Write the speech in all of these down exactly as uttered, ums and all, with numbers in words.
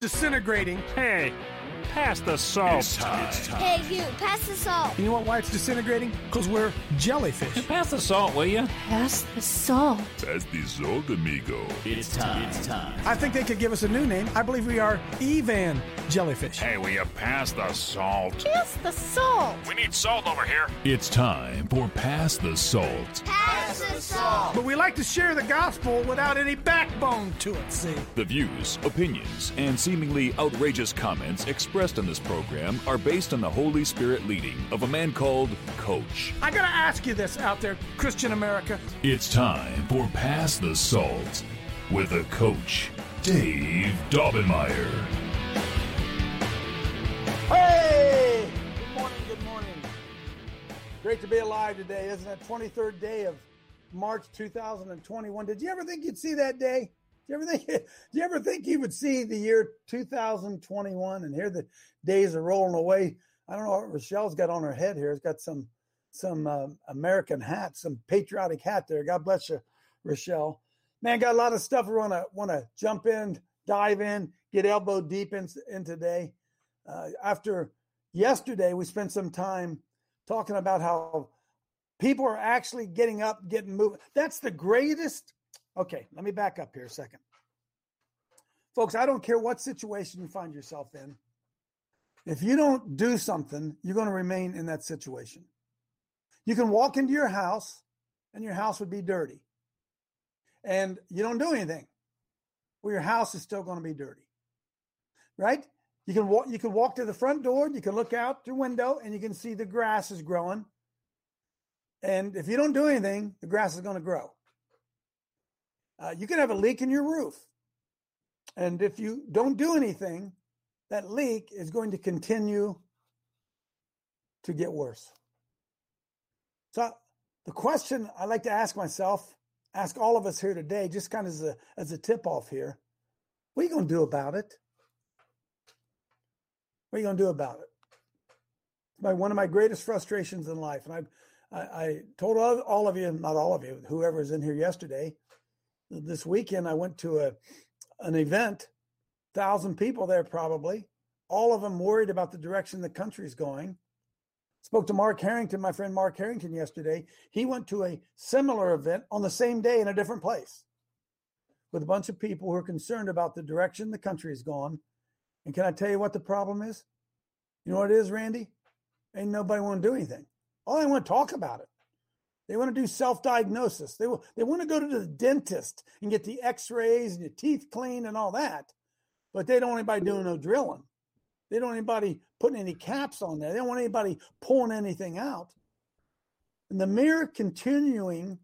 Disintegrating. Hey, pass the salt. It's time. It's time. Hey, you, pass the salt. You know what, why it's disintegrating? Because we're jellyfish. Pass the salt, will you? Pass the salt. Pass the salt, amigo. It's time. It's time. I think they could give us a new name. I believe we are Evan Jellyfish. Hey, will you pass the salt? Pass the salt. We need salt over here. It's time for Pass the Salt. Pass the salt. But we like to share the gospel without any backbone to it, see? The views, opinions, and seemingly outrageous comments expressed in this program are based on the Holy Spirit leading of a man called Coach. I gotta ask you this out there, Christian America. It's time for Pass the Salt with the Coach, Dave Daubenmire. Hey! Good morning, good morning. Great to be alive today. Isn't it twenty-third day of March two thousand twenty-one? Did you ever think you'd see that day? Did you ever think, did you ever think you would see the year two thousand twenty-one and here the days are rolling away? I don't know what Rochelle's got on her head here. It's got some some uh, American hat, some patriotic hat there. God bless you, Rochelle. Man, got a lot of stuff we want to want to jump in, dive in, get elbow deep in, in today. Uh, after yesterday, we spent some time talking about how people are actually getting up, getting moving. That's the greatest. Okay, let me back up here a second. Folks, I don't care what situation you find yourself in. If you don't do something, you're going to remain in that situation. You can walk into your house and your house would be dirty. And you don't do anything. Well, your house is still going to be dirty. Right? You can walk, you can walk to the front door, you can look out your window, and you can see the grass is growing. And if you don't do anything, the grass is going to grow. Uh, you can have a leak in your roof. And if you don't do anything, that leak is going to continue to get worse. So the question I like to ask myself, ask all of us here today, just kind of as a, as a tip-off here, what are you going to do about it? What are you going to do about it? It's my, one of my greatest frustrations in life. And I, I, I told all, all of you, not all of you, whoever's in here yesterday, this weekend I went to a an event, thousand people there probably, all of them worried about the direction the country's going. Spoke to Mark Harrington, my friend Mark Harrington yesterday. He went to a similar event on the same day in a different place with a bunch of people who are concerned about the direction the country is going. And can I tell you what the problem is? You know what it is, Randy? Ain't nobody want to do anything. All they want to talk about it. They want to do self-diagnosis. They, they want to go to the dentist and get the x-rays and your teeth cleaned and all that. But they don't want anybody doing no drilling. They don't want anybody putting any caps on there. They don't want anybody pulling anything out. And the mere continuing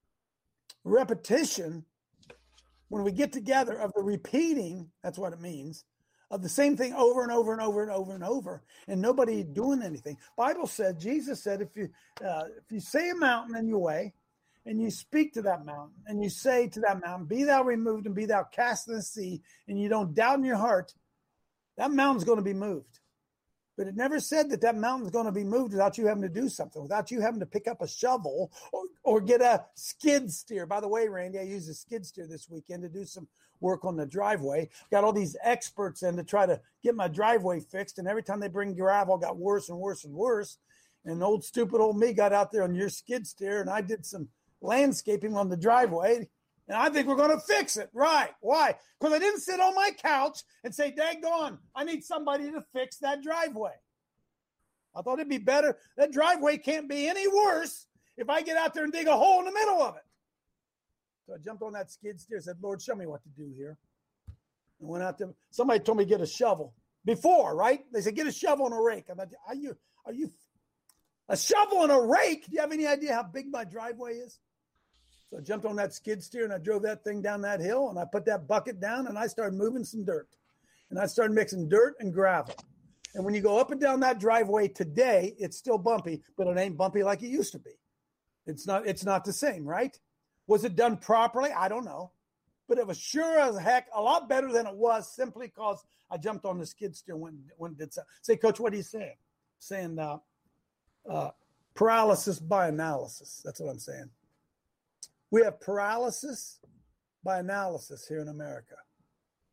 repetition, when we get together, of the repeating, that's what it means, of the same thing over and over and over and over and over, and nobody doing anything. Bible said, Jesus said, if you uh, if you say a mountain in your way, and you speak to that mountain, and you say to that mountain, be thou removed and be thou cast in the sea, and you don't doubt in your heart, that mountain's going to be moved. But it never said that that mountain's going to be moved without you having to do something, without you having to pick up a shovel or, or get a skid steer. By the way, Randy, I used a skid steer this weekend to do some work on the driveway. Got all these experts in to try to get my driveway fixed, and every time they bring gravel, it got worse and worse and worse. And old stupid old me got out there on your skid steer, and I did some landscaping on the driveway. And I think we're going to fix it. Right. Why? Because I didn't sit on my couch and say, daggone, I need somebody to fix that driveway. I thought it'd be better. That driveway can't be any worse if I get out there and dig a hole in the middle of it. So I jumped on that skid steer and said, Lord, show me what to do here. And went out there. Somebody told me to get a shovel. Before, right? They said, get a shovel and a rake. I'm like, are you, are you, a shovel and a rake? Do you have any idea how big my driveway is? So I jumped on that skid steer and I drove that thing down that hill and I put that bucket down and I started moving some dirt. And I started mixing dirt and gravel. And when you go up and down that driveway today, it's still bumpy, but it ain't bumpy like it used to be. It's not, it's not the same, right? Was it done properly? I don't know. But it was sure as heck a lot better than it was simply because I jumped on the skid steer when, when it did so. Say, Coach, what are you saying? Saying uh, uh, paralysis by analysis. That's what I'm saying. We have paralysis by analysis here in America.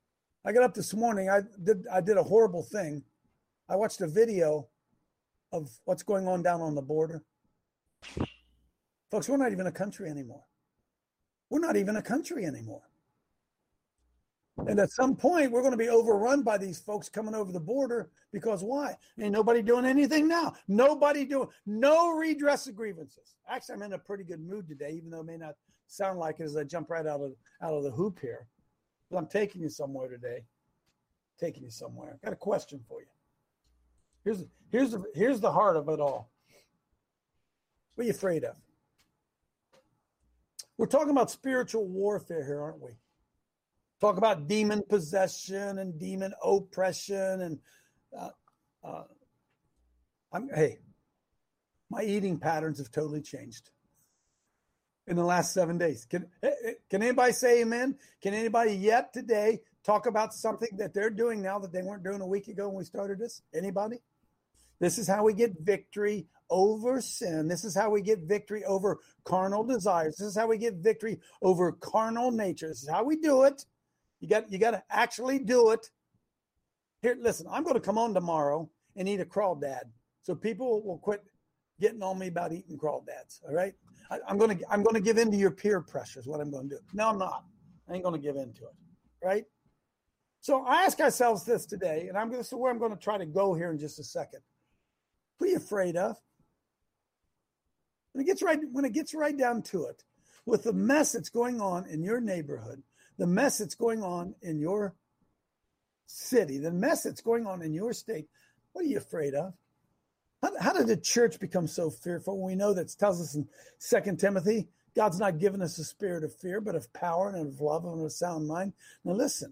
I got up this morning. I did I did a horrible thing. I watched a video of what's going on down on the border. Folks, we're not even a country anymore. We're not even a country anymore. And at some point, we're going to be overrun by these folks coming over the border because why? Ain't nobody doing anything now. Nobody doing, no redress of grievances. Actually, I'm in a pretty good mood today, even though it may not sound like it as I jump right out of out of the hoop here. But I'm taking you somewhere today. Taking you somewhere. I got a question for you. Here's here's the here's the heart of it all. What are you afraid of? We're talking about spiritual warfare here, aren't we? Talk about demon possession and demon oppression, and uh, uh, I'm hey, my eating patterns have totally changed in the last seven days. Can can anybody say amen? Can anybody yet today talk about something that they're doing now that they weren't doing a week ago when we started this? Anybody? This is how we get victory over sin. This is how we get victory over carnal desires. This is how we get victory over carnal nature. This is how we do it. You got you got to actually do it. Here, listen, I'm going to come on tomorrow and eat a crawdad, so people will quit getting on me about eating crawdads. All right, I, I'm going to I'm going to give in to your peer pressure. Is what I'm going to do. No, I'm not. I ain't going to give in to it. Right. So I ask ourselves this today, and I'm going to this is where I'm going to try to go here in just a second. What are you afraid of? When it gets right when it gets right down to it, with the mess that's going on in your neighborhood, the mess that's going on in your city, the mess that's going on in your state, what are you afraid of? How, how did the church become so fearful? We know that it tells us in Second Timothy, God's not given us a spirit of fear, but of power and of love and of a sound mind. Now listen,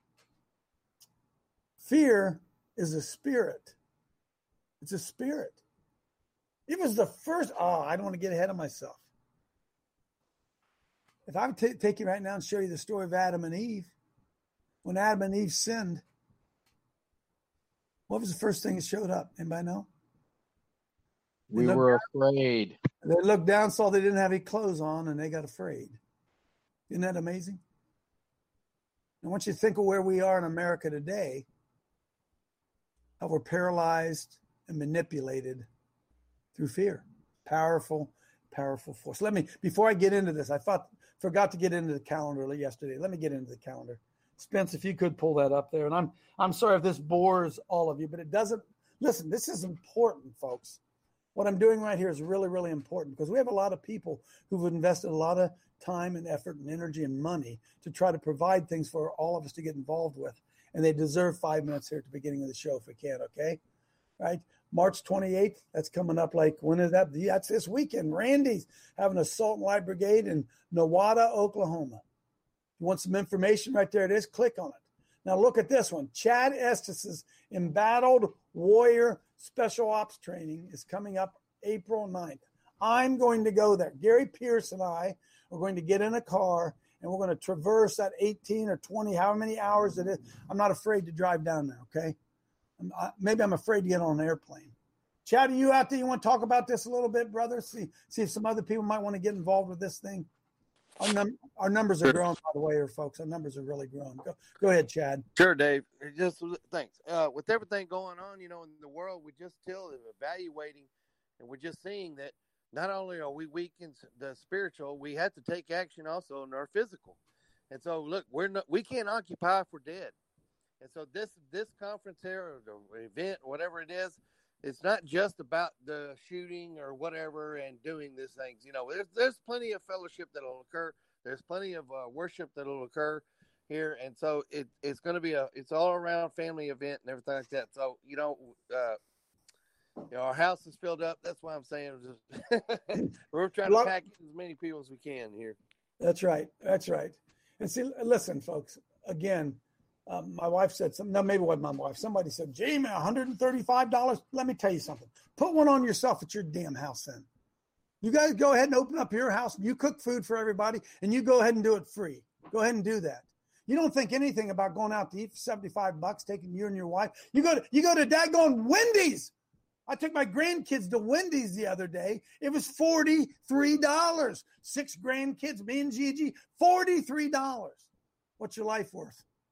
fear is a spirit. It's a spirit. It was the first, oh, I don't want to get ahead of myself. If I would t- take you right now and show you the story of Adam and Eve, when Adam and Eve sinned, what was the first thing that showed up? Anybody know? They We were down, afraid. They looked down, saw they didn't have any clothes on, and they got afraid. Isn't that amazing? And once you think of where we are in America today, how we're paralyzed and manipulated through fear. Powerful, powerful force. Let me, before I get into this, I thought, forgot to get into the calendar yesterday. Let me get into the calendar. Spence, if you could pull that up there. And I'm I'm sorry if this bores all of you, but it doesn't. Listen, this is important, folks. What I'm doing right here is really, really important because we have a lot of people who've invested a lot of time and effort and energy and money to try to provide things for all of us to get involved with. And they deserve five minutes here at the beginning of the show if we can, okay? Right? March twenty-eighth, that's coming up like, when is that? That's this weekend. Randy's having a Salt and Light Brigade in Nowata, Oklahoma. You want some information? Right there it is. Click on it. Now look at this one. Chad Estes' Embattled Warrior Special Ops Training is coming up April ninth. I'm going to go there. Gary Pierce and I are going to get in a car and we're going to traverse that eighteen or twenty, however many hours it is. I'm not afraid to drive down there, okay? I'm, I, maybe I'm afraid to get on an airplane. Chad, are you out there? You want to talk about this a little bit, brother? See, see if some other people might want to get involved with this thing. Our, num- our numbers are growing, by the way, here, folks. Our numbers are really growing. Go, go ahead, Chad. Sure, Dave. Just thanks. Uh, with everything going on, you know, in the world, we're just still evaluating, and we're just seeing that not only are we weak in the spiritual, we have to take action also in our physical. And so, look, we're not, we can't occupy if we're dead. And so this this conference here, or the event, whatever it is, it's not just about the shooting or whatever and doing these things. You know, there's there's plenty of fellowship that'll occur. There's plenty of uh, worship that'll occur here, and so it it's going to be a it's all around family event and everything like that. So you know, uh, you know, our house is filled up. That's why I'm saying we're trying to pack as many people as we can here. That's right. That's right. And see, listen, folks. Again. Um, my wife said something. No, maybe it wasn't my wife. Somebody said, Jamie, one hundred thirty-five dollars. Let me tell you something. Put one on yourself at your damn house then. You guys go ahead and open up your house. You cook food for everybody, and you go ahead and do it free. Go ahead and do that. You don't think anything about going out to eat for seventy-five bucks, taking you and your wife. You go to, you go to daggone Wendy's. I took my grandkids to Wendy's the other day. It was forty-three dollars. Six grandkids, me and Gigi, forty-three dollars. What's your life worth?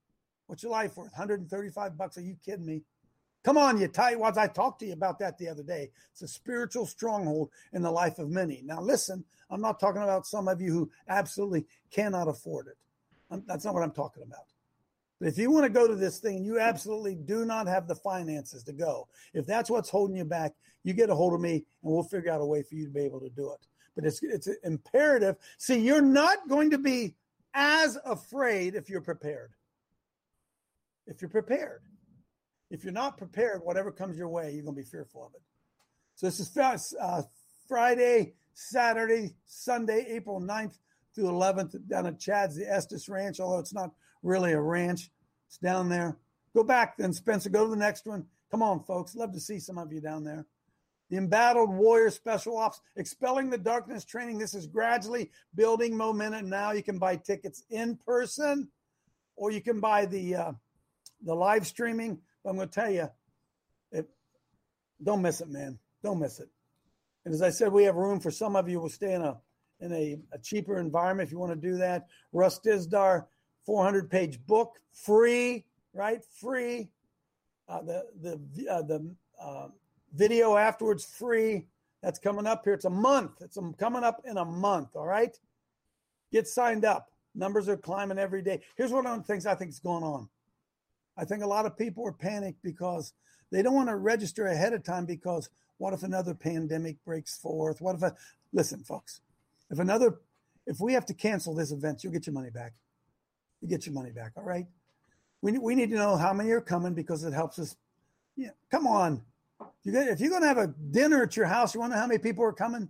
What's your life worth? one hundred thirty-five bucks. Are you kidding me? Come on, you tightwads. I talked to you about that the other day. It's a spiritual stronghold in the life of many. Now, listen, I'm not talking about some of you who absolutely cannot afford it. I'm, that's not what I'm talking about. But if you want to go to this thing and you absolutely do not have the finances to go, if that's what's holding you back, you get a hold of me and we'll figure out a way for you to be able to do it. But it's it's imperative. See, you're not going to be as afraid if you're prepared. If you're prepared. If you're not prepared, whatever comes your way, you're going to be fearful of it. So this is uh, Friday, Saturday, Sunday, April ninth through eleventh down at Chad's, the Estes Ranch, although it's not really a ranch. It's down there. Go back then, Spencer. Go to the next one. Come on, folks. Love to see some of you down there. The Embattled Warrior Special Ops, Expelling the Darkness Training. This is gradually building momentum. Now you can buy tickets in person or you can buy the uh, the live streaming. But I'm going to tell you, it, don't miss it, man. Don't miss it. And as I said, we have room for some of you. We'll stay in a in a, a cheaper environment if you want to do that. Russ Dizdar, four hundred page book, free, right? Free. Uh, the the uh, the uh, video afterwards, free. That's coming up here. It's a month. It's coming up in a month. All right. Get signed up. Numbers are climbing every day. Here's one of the things I think is going on. I think a lot of people are panicked because they don't want to register ahead of time because what if another pandemic breaks forth? What if a, listen, folks, if another, if we have to cancel this event, you'll get your money back. You get your money back. All right. We we need to know how many are coming because it helps us. Yeah. Come on. You get, if you're going to have a dinner at your house, you want to know how many people are coming?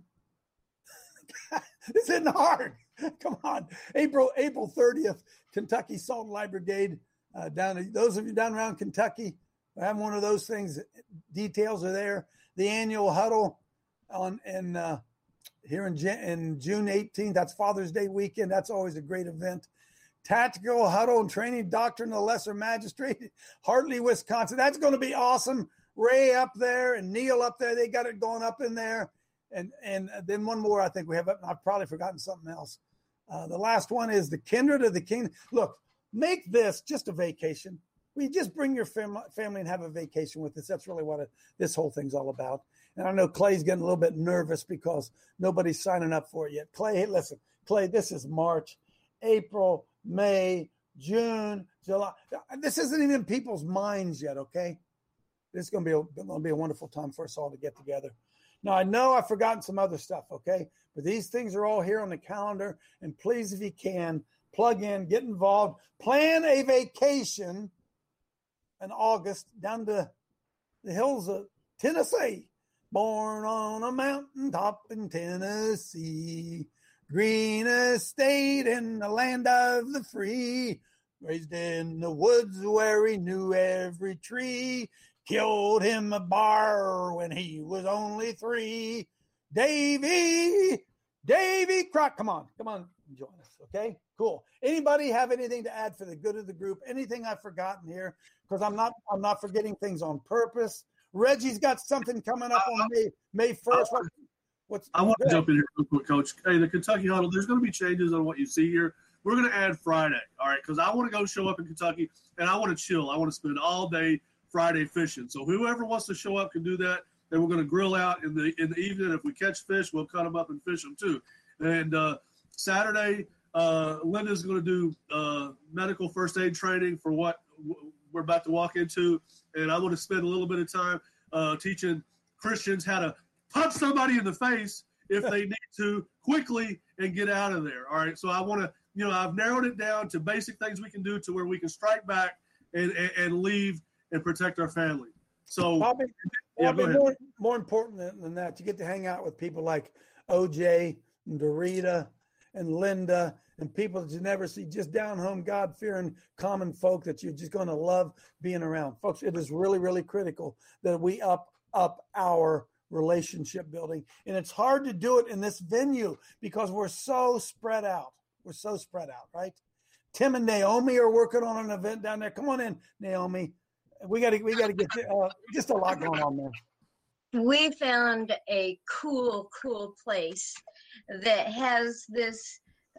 This isn't hard. Come on. April, April thirtieth, Kentucky Salt and Light Brigade. Uh, down, those of you down around Kentucky, having one of those things. Details are there. The annual huddle on in uh, here in, in June eighteenth. That's Father's Day weekend. That's always a great event. Tactical huddle and training doctrine of the lesser magistrate, Hartley, Wisconsin. That's going to be awesome. Ray up there and Neil up there. They got it going up in there. And and then one more. I think we have. I've probably forgotten something else. Uh, the last one is the Kindred of the King. Look. Make this just a vacation. We just bring your fam- family and have a vacation with us. That's really what it, this whole thing's all about. And I know Clay's getting a little bit nervous because nobody's signing up for it yet. Clay, hey, listen, Clay, this is March, April, May, June, July. This isn't even in people's minds yet, okay? This is going to be a, going to be a wonderful time for us all to get together. Now, I know I've forgotten some other stuff, okay? But these things are all here on the calendar. And please, if you can, plug in, get involved, plan a vacation in August down to the hills of Tennessee. Born on a mountaintop in Tennessee, greenest state in the land of the free, raised in the woods where he knew every tree, killed him a bar when he was only three. Davy, Davy Crock, come on, come on, join us, okay? Cool. Anybody have anything to add for the good of the group? Anything I've forgotten here? Because I'm not I'm not forgetting things on purpose. Reggie's got something coming up on May May first. What, what's I want to jump in here real quick, Coach. Hey, the Kentucky Huddle, there's going to be changes on what you see here. We're going to add Friday, all right, because I want to go show up in Kentucky, and I want to chill. I want to spend all day Friday fishing. So whoever wants to show up can do that. And we're going to grill out in the in the evening. If we catch fish, we'll cut them up and fish them too. And uh, Saturday, Uh, Linda's going to do uh, medical first aid training for what w- we're about to walk into. And I want to spend a little bit of time uh, teaching Christians how to punch somebody in the face if they need to quickly and get out of there. All right. So I want to, you know, I've narrowed it down to basic things we can do to where we can strike back and, and, and leave and protect our family. So, Bobby, yeah, Bobby, go ahead. more, more important than, than that, you get to hang out with people like O J and Dorita and Linda and people that you never see, just down home, God-fearing, common folk that you're just going to love being around. Folks, it is really, really critical that we up up our relationship building. And it's hard to do it in this venue because we're so spread out. We're so spread out, right? Tim and Naomi are working on an event down there. Come on in, Naomi. We got to we got to get to, uh, just a lot going on there. We found a cool, cool place that has this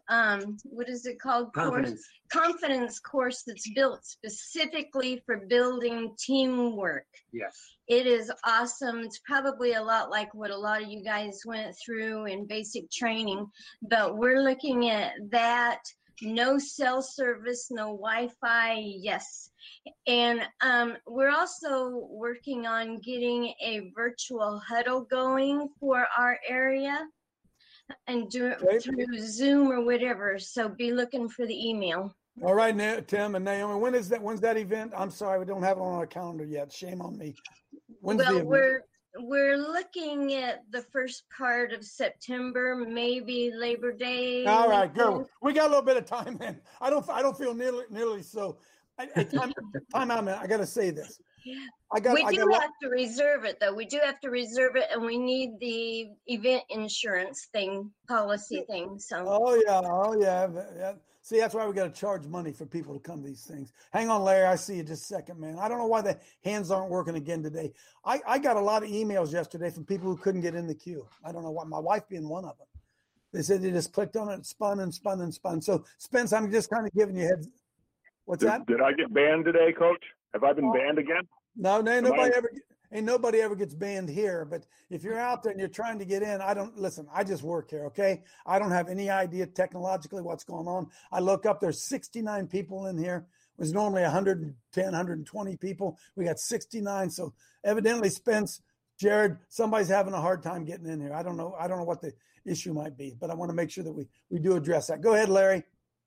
um, what is it called? Confidence. Course, confidence course that's built specifically for building teamwork. Yes. It is awesome. It's probably a lot like what a lot of you guys went through in basic training, but we're looking at that. No cell service, no Wi-Fi, yes. And um, we're also working on getting a virtual huddle going for our area and do it Okay. through Zoom or whatever. So be looking for the email. All right, Na- Tim and Naomi, when is that? When's that event? I'm sorry, we don't have it on our calendar yet. Shame on me. When's the Well, event? we're we're looking at the first part of September, maybe Labor Day. All right, good. We got a little bit of time, man. I don't. I don't feel nearly nearly so. I, I, time, time out, man. I got to say this. I got. We I do got, have to reserve it, though. We do have to reserve it, and we need the event insurance thing, policy thing. So. Oh yeah. Oh yeah. yeah. See, that's why we got to charge money for people to come to these things. Hang on, Larry. I see you just a second, man. I don't know why the hands aren't working again today. I, I got a lot of emails yesterday from people who couldn't get in the queue. I don't know why. My wife being one of them. They said they just clicked on it, spun and spun and spun. So, Spence, I'm just kind of giving you heads. What's did, that? Did I get banned today, Coach? Have I been Oh. banned again? No, no, nobody I- ever, ain't nobody ever gets banned here. But if you're out there and you're trying to get in, I don't listen. I just work here, okay? I don't have any idea technologically what's going on. I look up. There's sixty-nine people in here. There's normally one hundred ten, one hundred twenty people. We got sixty-nine. So evidently, Spence, Jared, somebody's having a hard time getting in here. I don't know. I don't know what the issue might be, but I want to make sure that we we do address that. Go ahead, Larry.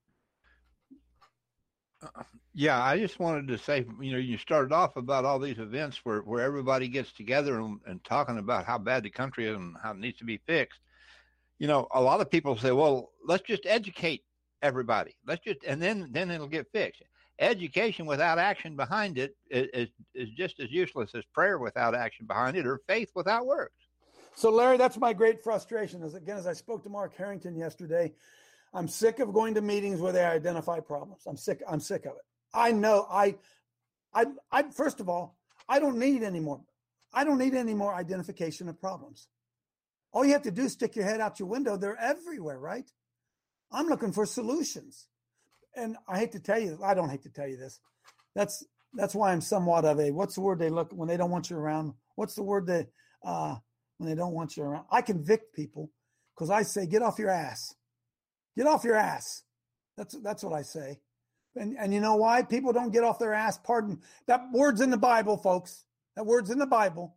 Yeah, I just wanted to say, you know, you started off about all these events where, where everybody gets together and, and talking about how bad the country is and how it needs to be fixed. You know, a lot of people say, well, let's just educate everybody. Let's just, and then, then it'll get fixed. Education without action behind it is, is, is just as useless as prayer without action behind it or faith without works. So, Larry, that's my great frustration. As again, as I spoke to Mark Harrington yesterday, I'm sick of going to meetings where they identify problems. I'm sick. I'm sick of it. I know. I, I, I. First of all, I don't need any more. I don't need any more identification of problems. All you have to do is stick your head out your window. They're everywhere, right? I'm looking for solutions, and I hate to tell you. I don't hate to tell you this. That's that's why I'm somewhat of a. What's the word they look when they don't want you around? What's the word that uh, when they don't want you around? I convict people because I say, get off your ass. Get off your ass. That's that's what I say. And and you know why? People don't get off their ass. Pardon. That word's in the Bible, folks. That word's in the Bible.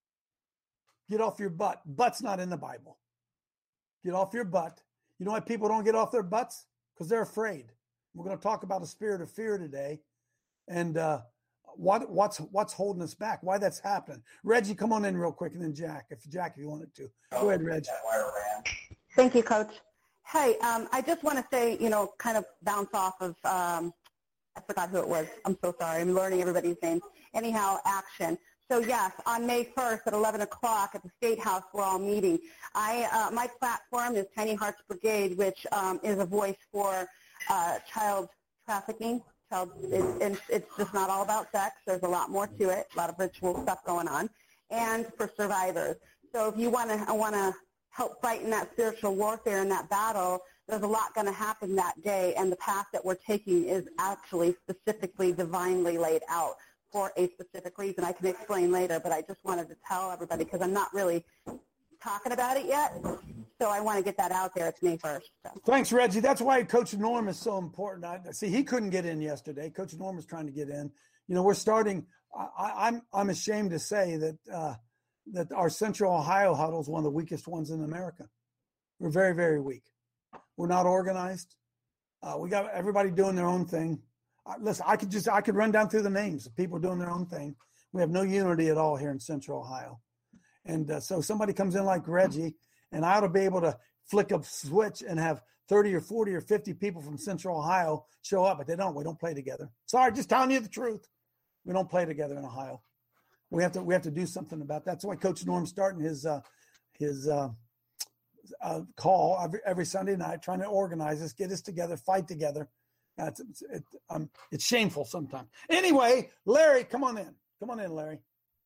Get off your butt. Butt's not in the Bible. Get off your butt. You know why people don't get off their butts? Because they're afraid. We're going to talk about a spirit of fear today. And uh, what what's what's holding us back? Why that's happening. Reggie, come on in real quick. And then Jack, if Jack, if you wanted to. Go ahead, Reg. Thank you, Coach. Hey, um, I just want to say, you know, kind of bounce off of, um, I forgot who it was. I'm so sorry. I'm learning everybody's names. Anyhow, action. So, yes, on May first at eleven o'clock at the State House, we're all meeting. I, uh, my platform is Tiny Hearts Brigade, which um, is a voice for uh, child trafficking. Child, it, and it's just not all about sex. There's a lot more to it, a lot of ritual stuff going on, and for survivors. So if you want to, I want to help fight in that spiritual warfare in that battle, there's a lot going to happen that day, and the path that we're taking is actually specifically divinely laid out for a specific reason. I can explain later, but I just wanted to tell everybody because I'm not really talking about it yet, so I want to get that out there. It's May first. So. Thanks, Reggie. That's why Coach Norm is so important. I, see, he couldn't get in yesterday. Coach Norm is trying to get in. You know, we're starting. I, I'm I'm ashamed to say that. Uh, that our Central Ohio huddle is one of the weakest ones in America. We're very, very weak. We're not organized. Uh, we got everybody doing their own thing. Uh, listen, I could just, I could run down through the names of people doing their own thing. We have no unity at all here in Central Ohio. And uh, so somebody comes in like Reggie, and I ought to be able to flick a switch and have thirty or forty or fifty people from Central Ohio show up, but they don't. We don't play together. Sorry, just telling you the truth. We don't play together in Ohio. We have to we have to do something about that. That's why Coach Norm's starting his uh, his uh, uh, call every, every Sunday night, trying to organize us, get us together, fight together. Uh, it's it's, it, um, it's shameful sometimes. Anyway, Larry, come on in. Come on in, Larry.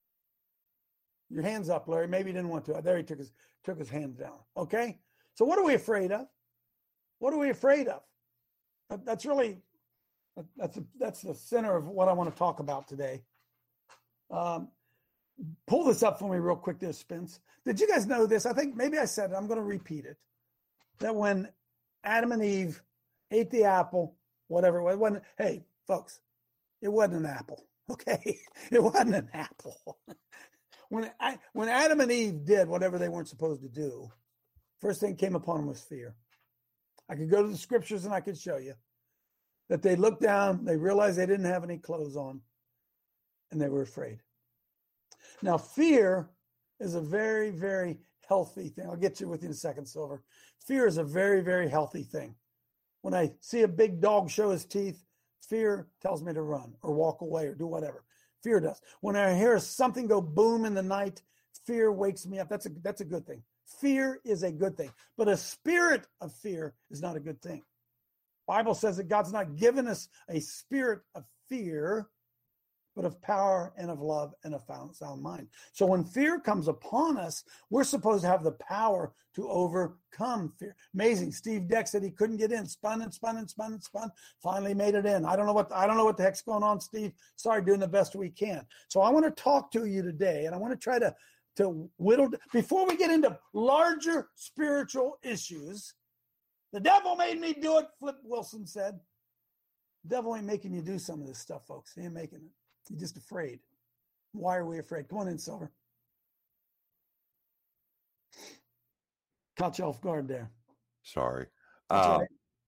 Your hand's up, Larry. Maybe he didn't want to. There he took his took his hand down. Okay. So what are we afraid of? What are we afraid of? That's really, that's, a, that's the center of what I want to talk about today. Um, pull this up for me real quick there, Spence. Did you guys know this? I think maybe I said it. I'm going to repeat it. That when Adam and Eve ate the apple, whatever it was, it wasn't, hey, folks, it wasn't an apple, okay? It wasn't an apple. When I, when Adam and Eve did whatever they weren't supposed to do, first thing came upon them was fear. I could go to the scriptures and I could show you that they looked down, they realized they didn't have any clothes on, and they were afraid. Now, fear is a very, very healthy thing. I'll get to it with you in a second, Silver. Fear is a very, very healthy thing. When I see a big dog show his teeth, fear tells me to run or walk away or do whatever. Fear does. When I hear something go boom in the night, fear wakes me up. That's a that's a good thing. Fear is a good thing. But a spirit of fear is not a good thing. Bible says that God's not given us a spirit of fear, but of power and of love and a sound mind. So when fear comes upon us, we're supposed to have the power to overcome fear. Amazing. Steve Deck said he couldn't get in, spun and spun and spun and spun, finally made it in. I don't know what I don't know what the heck's going on, Steve. Sorry, doing the best we can. So I want to talk to you today, and I want to try to, to whittle, before we get into larger spiritual issues. The devil made me do it, Flip Wilson said. The devil ain't making you do some of this stuff, folks. He ain't making it. You're just afraid. Why are we afraid? Come on in, Silver. Caught you off guard there. Sorry. That's Uh, right.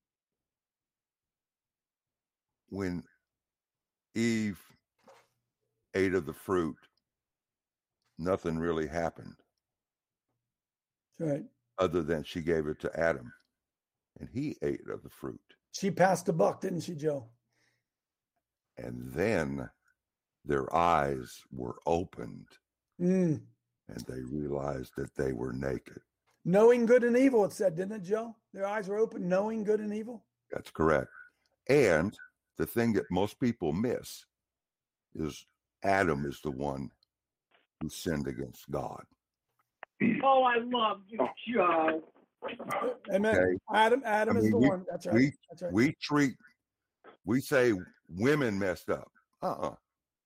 When Eve ate of the fruit, nothing really happened. That's right. Other than she gave it to Adam, and he ate of the fruit. She passed the buck, didn't she, Joe? And then their eyes were opened, Mm. and they realized that they were naked. Knowing good and evil, it said, didn't it, Joe? Their eyes were open, knowing good and evil. That's correct. And the thing that most people miss is Adam is the one who sinned against God. Oh, I love you, Joe. Amen. Okay. Adam, Adam I is mean, the we, one. That's right. We, That's right. we treat, we say women messed up. Uh-uh.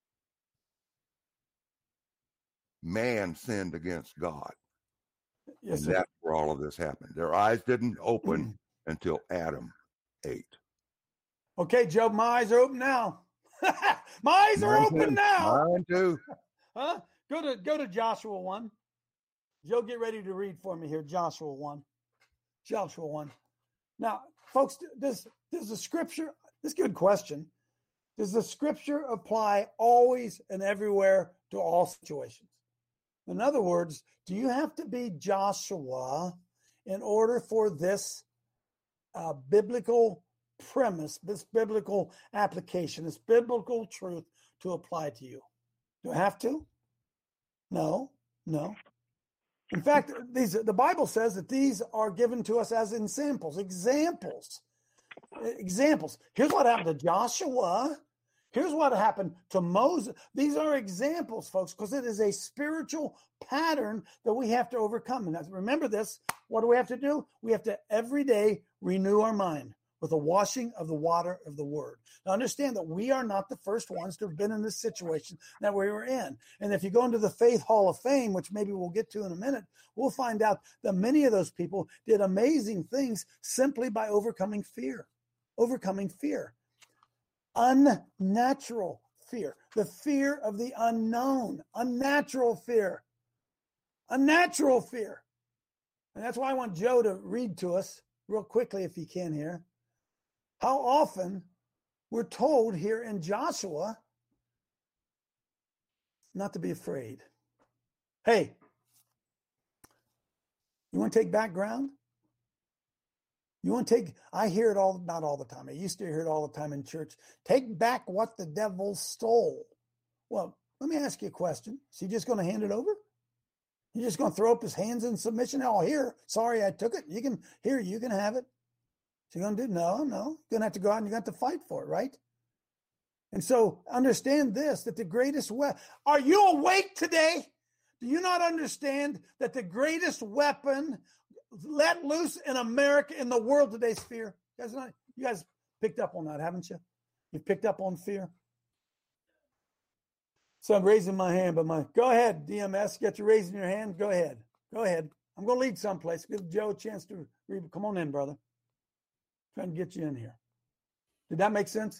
Man sinned against God. Yes, and sir. that's where all of this happened. Their eyes didn't open until Adam ate. Okay, Joe, my eyes are open now. My eyes are Mine open too. now. Mine too. Huh? Go to go to Joshua one. Joe, get ready to read for me here. Joshua one. Joshua one. Now, folks, does does the scripture? This is a good question. Does the scripture apply always and everywhere to all situations? In other words, do you have to be Joshua in order for this uh, biblical premise, this biblical application, this biblical truth to apply to you? Do I have to? No, no. In fact, these the Bible says that these are given to us as examples, examples, examples. Here's what happened to Joshua. Here's what happened to Moses. These are examples, folks, because it is a spiritual pattern that we have to overcome. And remember this, what do we have to do? We have to every day renew our mind with the washing of the water of the word. Now understand that we are not the first ones to have been in this situation that we were in. And if you go into the Faith Hall of Fame, which maybe we'll get to in a minute, we'll find out that many of those people did amazing things simply by overcoming fear, overcoming fear. Unnatural fear, the fear of the unknown, unnatural fear, unnatural fear. And that's why I want Joe to read to us real quickly, if he can here, how often we're told here in Joshua not to be afraid. Hey, you want to take background? You want to take, I hear it all, not all the time. I used to hear it all the time in church. Take back what the devil stole. Well, let me ask you a question. Is he just going to hand it over? He's just going to throw up his hands in submission? Oh, here, sorry, I took it. You can, here, you can have it. Is he going to do? No, no. You're going to have to go out and you're going to have to fight for it, right? And so understand this, that the greatest weapon, are you awake today? Do you not understand that the greatest weapon let loose in America, in the world today is fear. You guys, not, you guys picked up on that, haven't you? You've picked up on fear. So I'm raising my hand, but my go ahead, D M S. Get you raising your hand. Go ahead. Go ahead. I'm going to lead someplace. Give Joe a chance to read. Come on in, brother. Trying to get you in here. Did that make sense?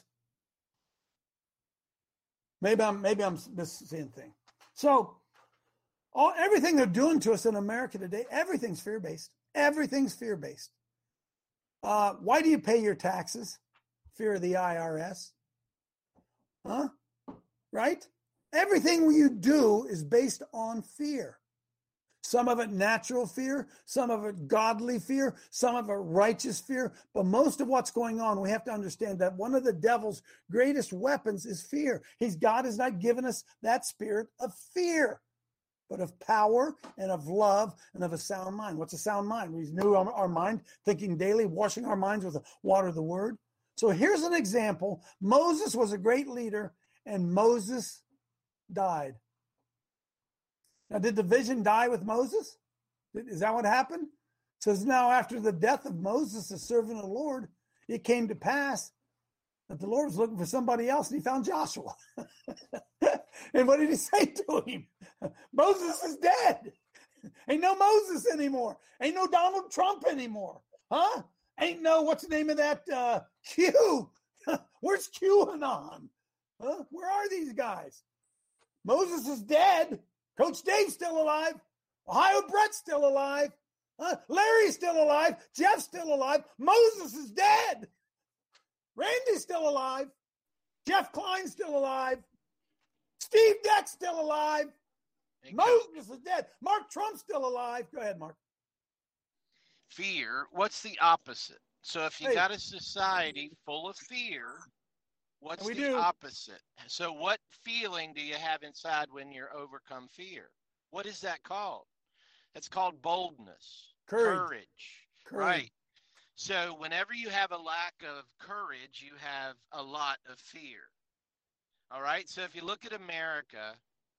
Maybe I'm maybe I'm missing thing. So all everything they're doing to us in America today, everything's fear-based. Everything's fear-based. Uh, why do you pay your taxes? Fear of the I R S. Huh? Right? Everything you do is based on fear. Some of it natural fear, some of it godly fear, some of it righteous fear. But most of what's going on, we have to understand that one of the devil's greatest weapons is fear. He's God has not given us that spirit of fear, but of power and of love and of a sound mind. What's a sound mind? We renew our, our mind, thinking daily, washing our minds with the water of the word. So here's an example. Moses was a great leader, and Moses died. Now, did the vision die with Moses? Is that what happened? It says now after the death of Moses, the servant of the Lord, it came to pass that the Lord was looking for somebody else, and he found Joshua. And what did he say to him? Moses is dead. Ain't no Moses anymore. Ain't no Donald Trump anymore. Huh? Ain't no, what's the name of that? Uh, Q. Where's QAnon? Huh? Where are these guys? Moses is dead. Coach Dave's still alive. Ohio Brett's still alive. Huh? Larry's still alive. Jeff's still alive. Moses is dead. Randy's still alive. Jeff Klein's still alive. Steve Deck's still alive. Moses is dead. Mark Trump's still alive. Go ahead, Mark. Fear, what's the opposite? So if you Hey. got a society full of fear, what's We the do. opposite? So what feeling do you have inside when you're overcome fear? What is that called? It's called boldness, Courage. courage, Courage. right? So whenever you have a lack of courage, you have a lot of fear. All right. So if you look at America,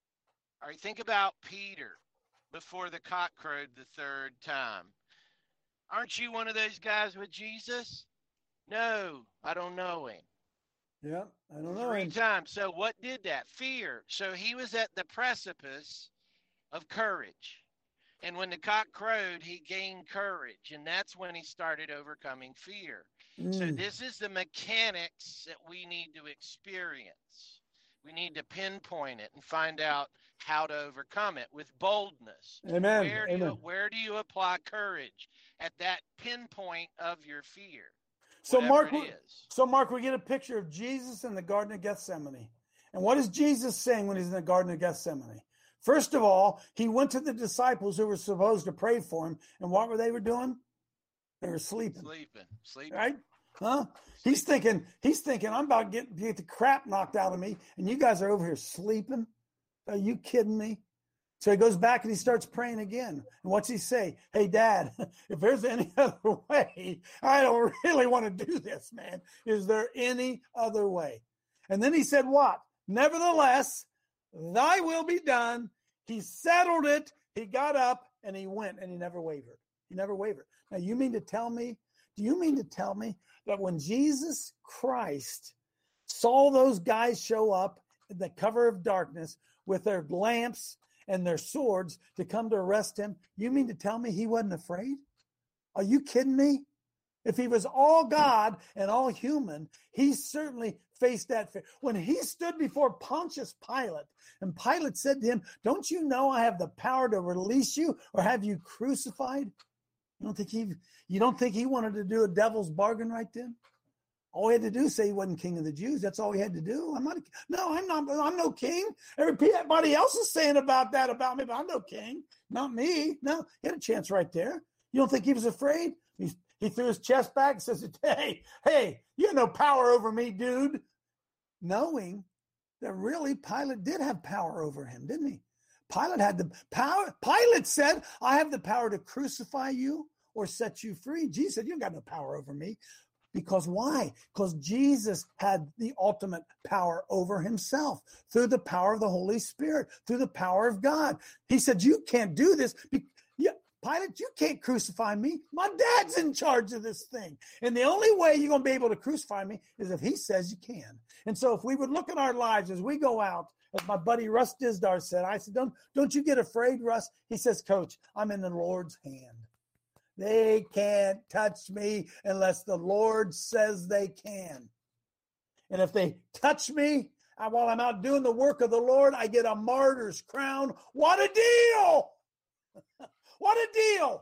all right, think about Peter before the cock crowed the third time. Aren't you one of those guys with Jesus? No, I don't know him. Yeah, I don't know. Three him. times. So what did that? Fear. So he was at the precipice of courage. And when the cock crowed, he gained courage. And that's when he started overcoming fear. So Mm. this is the mechanics that we need to experience. We need to pinpoint it and find out how to overcome it with boldness. Amen. Where do Amen. you, where do you apply courage? At that pinpoint of your fear. So whatever Mark, it we, is. so Mark, we get a picture of Jesus in the Garden of Gethsemane. And what is Jesus saying when he's in the Garden of Gethsemane? First of all, he went to the disciples who were supposed to pray for him. And what were they were doing? They were sleeping. Sleeping. Sleeping. Right? Huh? He's thinking, he's thinking, I'm about to get, get the crap knocked out of me. And you guys are over here sleeping. Are you kidding me? So he goes back and he starts praying again. And what's he say? Hey, Dad, if there's any other way, I don't really want to do this, man. Is there any other way? And then he said, what? Nevertheless, thy will be done. He settled it. He got up and he went and he never wavered. He never wavered. Now, you mean to tell me, do you mean to tell me that when Jesus Christ saw those guys show up in the cover of darkness with their lamps and their swords to come to arrest him, you mean to tell me he wasn't afraid? Are you kidding me? If he was all God and all human, he certainly faced that fear. When he stood before Pontius Pilate, and Pilate said to him, don't you know I have the power to release you or have you crucified? You don't think he, you don't think he wanted to do a devil's bargain right then? All he had to do is say he wasn't king of the Jews. That's all he had to do. I'm not. A, no, I'm not. I'm no king. Everybody else is saying about that about me, but I'm no king. Not me. No, he had a chance right there. You don't think he was afraid? He, he threw his chest back and says, "Hey, hey, you have no power over me, dude." Knowing that really Pilate did have power over him, didn't he? Pilate had the power. Pilate said, "I have the power to crucify you or set you free." Jesus said, "You ain't got no power over me." Because why? Because Jesus had the ultimate power over himself through the power of the Holy Spirit, through the power of God. He said, you can't do this. Yeah, Pilate, you can't crucify me. My dad's in charge of this thing. And the only way you're going to be able to crucify me is if he says you can. And so if we would look at our lives as we go out, as my buddy Russ Dizdar said, I said, don't, don't you get afraid, Russ? He says, Coach, I'm in the Lord's hand. They can't touch me unless the Lord says they can. And if they touch me while I'm out doing the work of the Lord, I get a martyr's crown. What a deal! What a deal!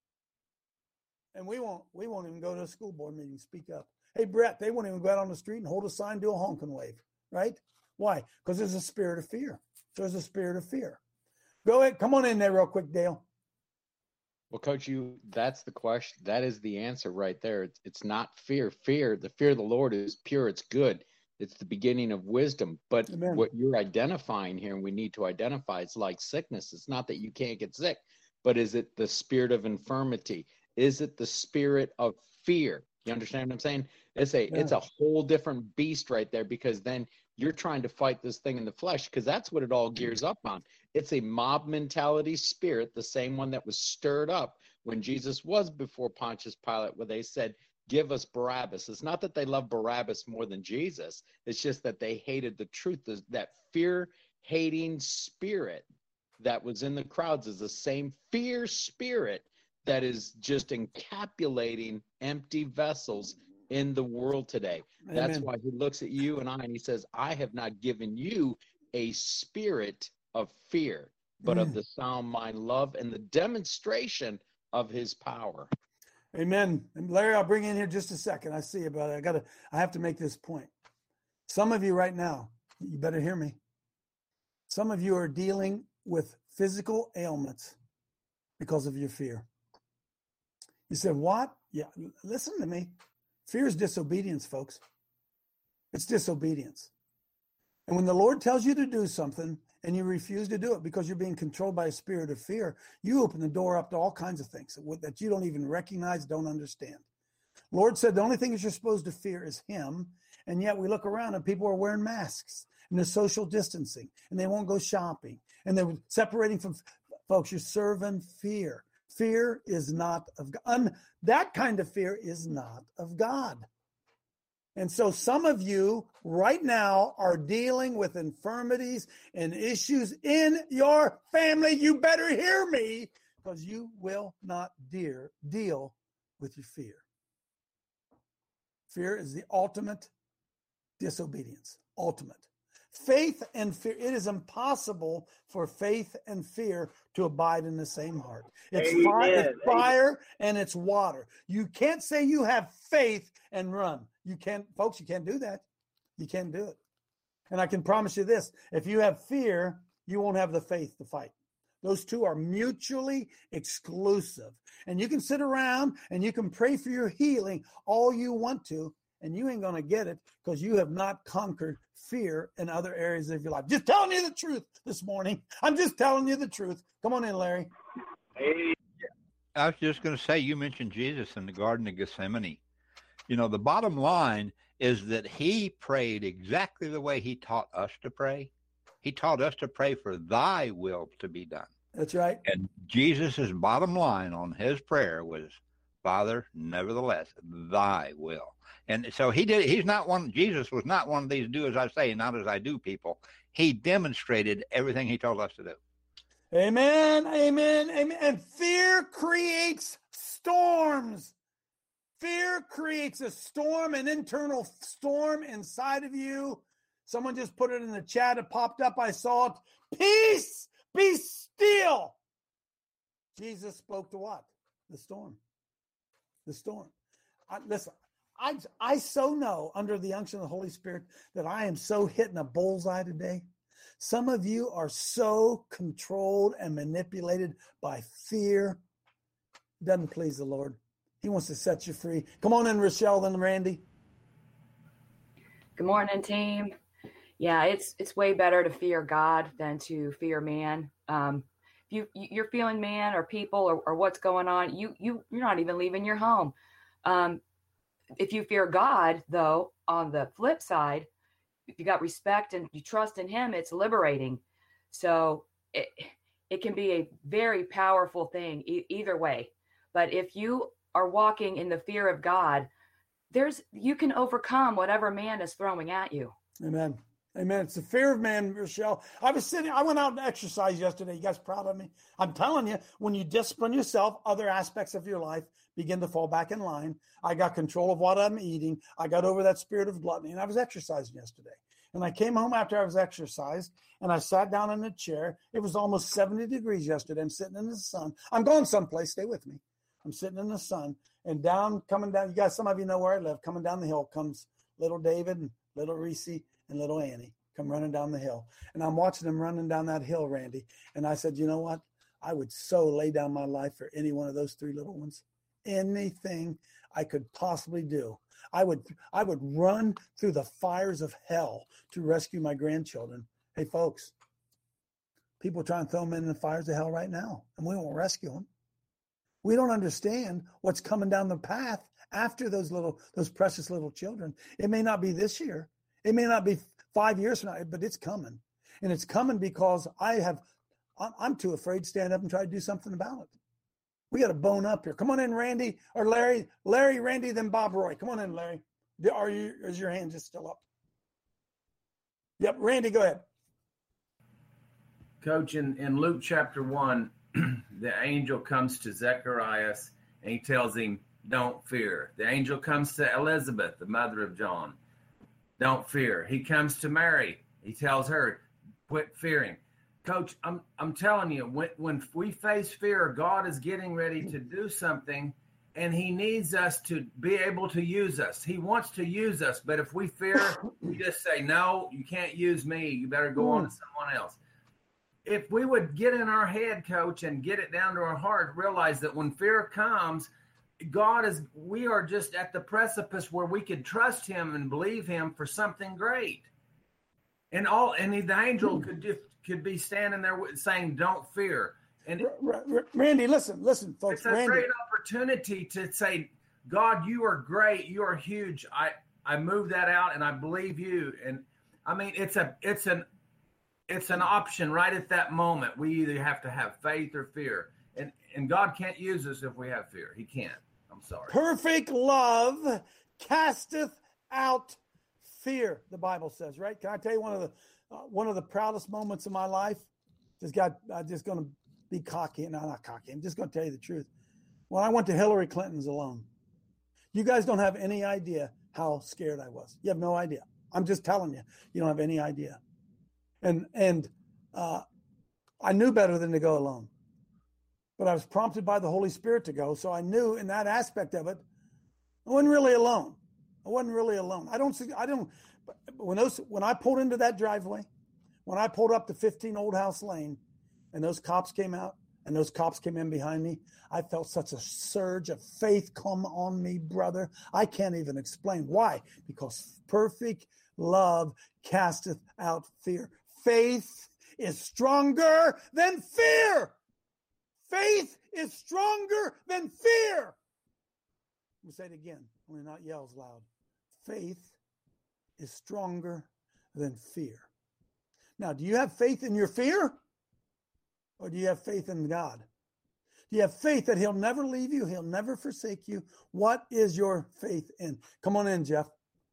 And we won't we won't even go to a school board meeting, speak up. Hey, Brett, they won't even go out on the street and hold a sign, do a honking wave, right? Why? Because there's a spirit of fear. There's a spirit of fear. Go ahead. Come on in there real quick, Dale. Well, Coach, you that's the question. That is the answer right there. It's, it's not fear. Fear, the fear of the Lord is pure. It's good. It's the beginning of wisdom. But Amen. What you're identifying here, and we need to identify, it's like sickness. It's not that you can't get sick, but is it the spirit of infirmity? Is it the spirit of fear? You understand what I'm saying? It's a yeah. it's a whole different beast right there, because then you're trying to fight this thing in the flesh, because that's what it all gears up on. It's a mob mentality spirit, the same one that was stirred up when Jesus was before Pontius Pilate, where they said, give us Barabbas. It's not that they love Barabbas more than Jesus. It's just that they hated the truth. That fear-hating spirit that was in the crowds is the same fear spirit that is just encapsulating empty vessels in the world today. Amen. That's why he looks at you and I and he says, I have not given you a spirit of fear, but mm. of the sound mind, love, and the demonstration of his power. Amen. And Larry, I'll bring you in here just a second. I see you, brother. I gotta I have to make this point. Some of you right now, you better hear me. Some of you are dealing with physical ailments because of your fear. You said, what? Yeah, listen to me. Fear is disobedience, folks. It's disobedience. And when the Lord tells you to do something and you refuse to do it because you're being controlled by a spirit of fear, you open the door up to all kinds of things that you don't even recognize, don't understand. Lord said the only thing that you're supposed to fear is him. And yet we look around and people are wearing masks and they're social distancing and they won't go shopping and they're separating from folks. You're serving fear. Fear is not of God. That kind of fear is not of God. And so some of you right now are dealing with infirmities and issues in your family. You better hear me, because you will not dare deal with your fear. Fear is the ultimate disobedience. Ultimate. Faith and fear. It is impossible for faith and fear to abide in the same heart. It's Amen. fire, it's fire and it's water. You can't say you have faith and run. You can't, folks, you can't do that. You can't do it. And I can promise you this, if you have fear, you won't have the faith to fight. Those two are mutually exclusive. And you can sit around and you can pray for your healing all you want to, and you ain't going to get it because you have not conquered fear in other areas of your life. Just telling you the truth this morning. I'm just telling you the truth. Come on in, Larry. Hey. I was just going to say, you mentioned Jesus in the Garden of Gethsemane. You know, the bottom line is that he prayed exactly the way he taught us to pray. He taught us to pray for thy will to be done. That's right. And Jesus's bottom line on his prayer was, Father, nevertheless, thy will. And so he did. He's not one. Jesus was not one of these do as I say, not as I do people. He demonstrated everything he told us to do. Amen. Amen. Amen. And fear creates storms. Fear creates a storm, an internal storm inside of you. Someone just put it in the chat. It popped up. I saw it. Peace, be still. Jesus spoke to what? The storm. The storm. I, listen, I, I so know under the unction of the Holy Spirit that I am so hitting a bullseye today. Some of you are so controlled and manipulated by fear. Doesn't please the Lord. He wants to set you free. Come on in, Rochelle, then Randy. Good morning, team. Yeah, it's it's way better to fear God than to fear man. Um, if you you're feeling man or people or, or what's going on, you you you're not even leaving your home. Um, if you fear God, though, on the flip side, if you got respect and you trust in Him, it's liberating. So it, it can be a very powerful thing e- either way. But if you are walking in the fear of God, there's you can overcome whatever man is throwing at you. Amen. Amen. It's the fear of man, Rochelle. I was sitting, I went out and exercised yesterday. You guys proud of me? I'm telling you, when you discipline yourself, other aspects of your life begin to fall back in line. I got control of what I'm eating. I got over that spirit of gluttony, and I was exercising yesterday. And I came home after I was exercised, and I sat down in a chair. It was almost seventy degrees yesterday. I'm sitting in the sun. I'm going someplace. Stay with me. I'm sitting in the sun, and down, coming down, you guys, some of you know where I live, coming down the hill comes little David and little Reese and little Annie come running down the hill. And I'm watching them running down that hill, Randy. And I said, you know what? I would so lay down my life for any one of those three little ones. Anything I could possibly do. I would I would run through the fires of hell to rescue my grandchildren. Hey, folks, people try and throw them in the fires of hell right now, and we won't rescue them. We don't understand what's coming down the path after those little, those precious little children. It may not be this year. It may not be five years from now, but it's coming. And it's coming because I have, I'm too afraid to stand up and try to do something about it. We got to bone up here. Come on in, Randy or Larry. Larry, Randy, then Bob Roy. Come on in, Larry. Are you, is your hand just still up? Yep, Randy, go ahead. Coach, in, in Luke chapter one, the angel comes to Zacharias and he tells him, don't fear. The angel comes to Elizabeth, the mother of John. Don't fear. He comes to Mary. He tells her, quit fearing. Coach, I'm I'm telling you, when, when we face fear, God is getting ready to do something, and he needs us to be able to use us. He wants to use us, but if we fear, we just say, no, you can't use me. You better go on to someone else. If we would get in our head, Coach, and get it down to our heart, realize that when fear comes, God is, we are just at the precipice where we could trust him and believe him for something great. And all, and the angel could just, could be standing there saying, don't fear. And Randy, listen, listen, folks. It's a Randy. great opportunity to say, God, you are great. You are huge. I, I move that out and I believe you. And I mean, it's a, it's an, it's an option right at that moment. We either have to have faith or fear. And, and God can't use us if we have fear. He can't. I'm sorry. Perfect love casteth out fear, the Bible says, right? Can I tell you one of the uh, one of the proudest moments of my life? Just got I'm just going to be cocky. No, not cocky. I'm just going to tell you the truth. When I went to Hillary Clinton's alone, you guys don't have any idea how scared I was. You have no idea. I'm just telling you. You don't have any idea. And and uh, I knew better than to go alone. But I was prompted by the Holy Spirit to go. So I knew in that aspect of it, I wasn't really alone. I wasn't really alone. I don't, I don't, when those, when I pulled into that driveway, when I pulled up to fifteen Old House Lane and those cops came out and those cops came in behind me, I felt such a surge of faith come on me, brother. I can't even explain why, because perfect love casteth out fear. Faith is stronger than fear. Faith is stronger than fear. We'll say it again, only not yells loud. Faith is stronger than fear. Now, do you have faith in your fear? Or do you have faith in God? Do you have faith that he'll never leave you? He'll never forsake you? What is your faith in? Come on in, Jeff.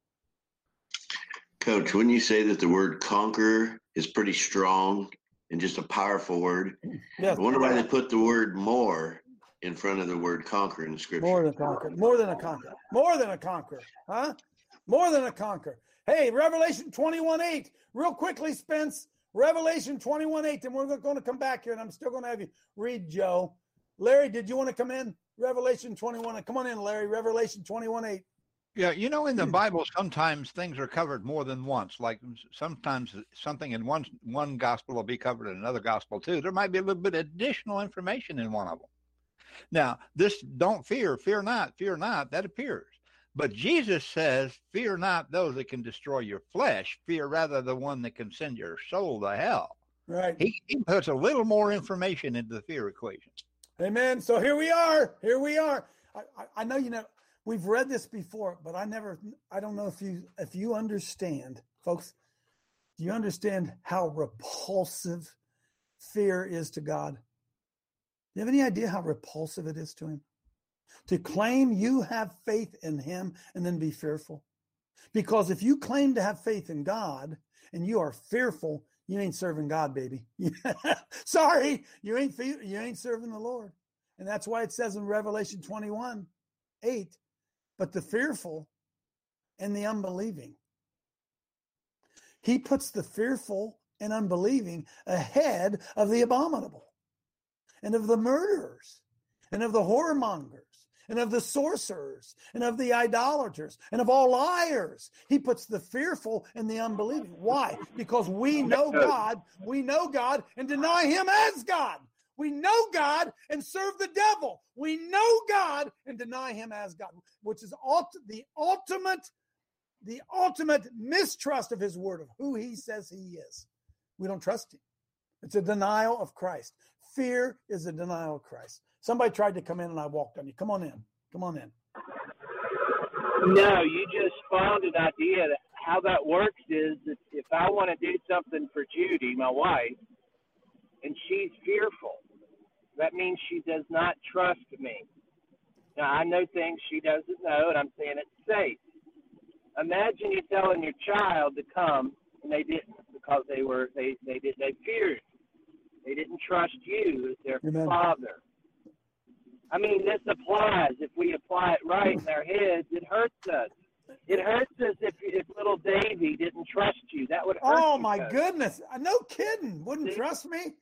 Coach, when you say that the word conquer is pretty strong and just a powerful word, yes, I wonder why they put the word more in front of the word conquer in the scripture. More than conquer. More than a conquer. More than a conquer. Huh? More than a conquer. Hey, Revelation twenty-one eight. Real quickly, Spence. Revelation twenty-one eight. And we're going to come back here, and I'm still going to have you read, Joe. Larry, did you want to come in? Revelation twenty-one. Come on in, Larry. Revelation twenty-one eight. Yeah, you know, in the Bible, sometimes things are covered more than once. Like sometimes something in one one gospel will be covered in another gospel too. There might be a little bit of additional information in one of them. Now, this don't fear, fear not, fear not, that appears. But Jesus says, fear not those that can destroy your flesh, fear rather the one that can send your soul to hell. Right. He, he puts a little more information into the fear equation. Amen. So here we are. Here we are. I, I, I know, you know, we've read this before, but I never, I don't know if you, if you understand, folks, do you understand how repulsive fear is to God? Do you have any idea how repulsive it is to him? To claim you have faith in him and then be fearful. Because if you claim to have faith in God and you are fearful, you ain't serving God, baby. Sorry, you ain't you ain't serving the Lord. And that's why it says in Revelation twenty-one, eight, but the fearful and the unbelieving. He puts the fearful and unbelieving ahead of the abominable and of the murderers and of the whoremongers and of the sorcerers and of the idolaters and of all liars. He puts the fearful and the unbelieving. Why? Because we know God, we know God and deny him as God. We know God and serve the devil. We know God and deny him as God, which is ult- the ultimate, the ultimate mistrust of his word, of who he says he is. We don't trust him. It's a denial of Christ. Fear is a denial of Christ. Somebody tried to come in and I walked on you. Come on in. Come on in. No, you just spawned an idea that how that works is if, if I want to do something for Judy, my wife, and she's fearful, that means she does not trust me. Now, I know things she doesn't know, and I'm saying it's safe. Imagine you telling your child to come, and they didn't because they were they they did they feared. They didn't trust you as their Amen. father. I mean, this applies. If we apply it right in our heads, it hurts us. It hurts us if if little Davy didn't trust you. That would hurt. Oh, you, my Coach. goodness. No kidding. Wouldn't See? trust me?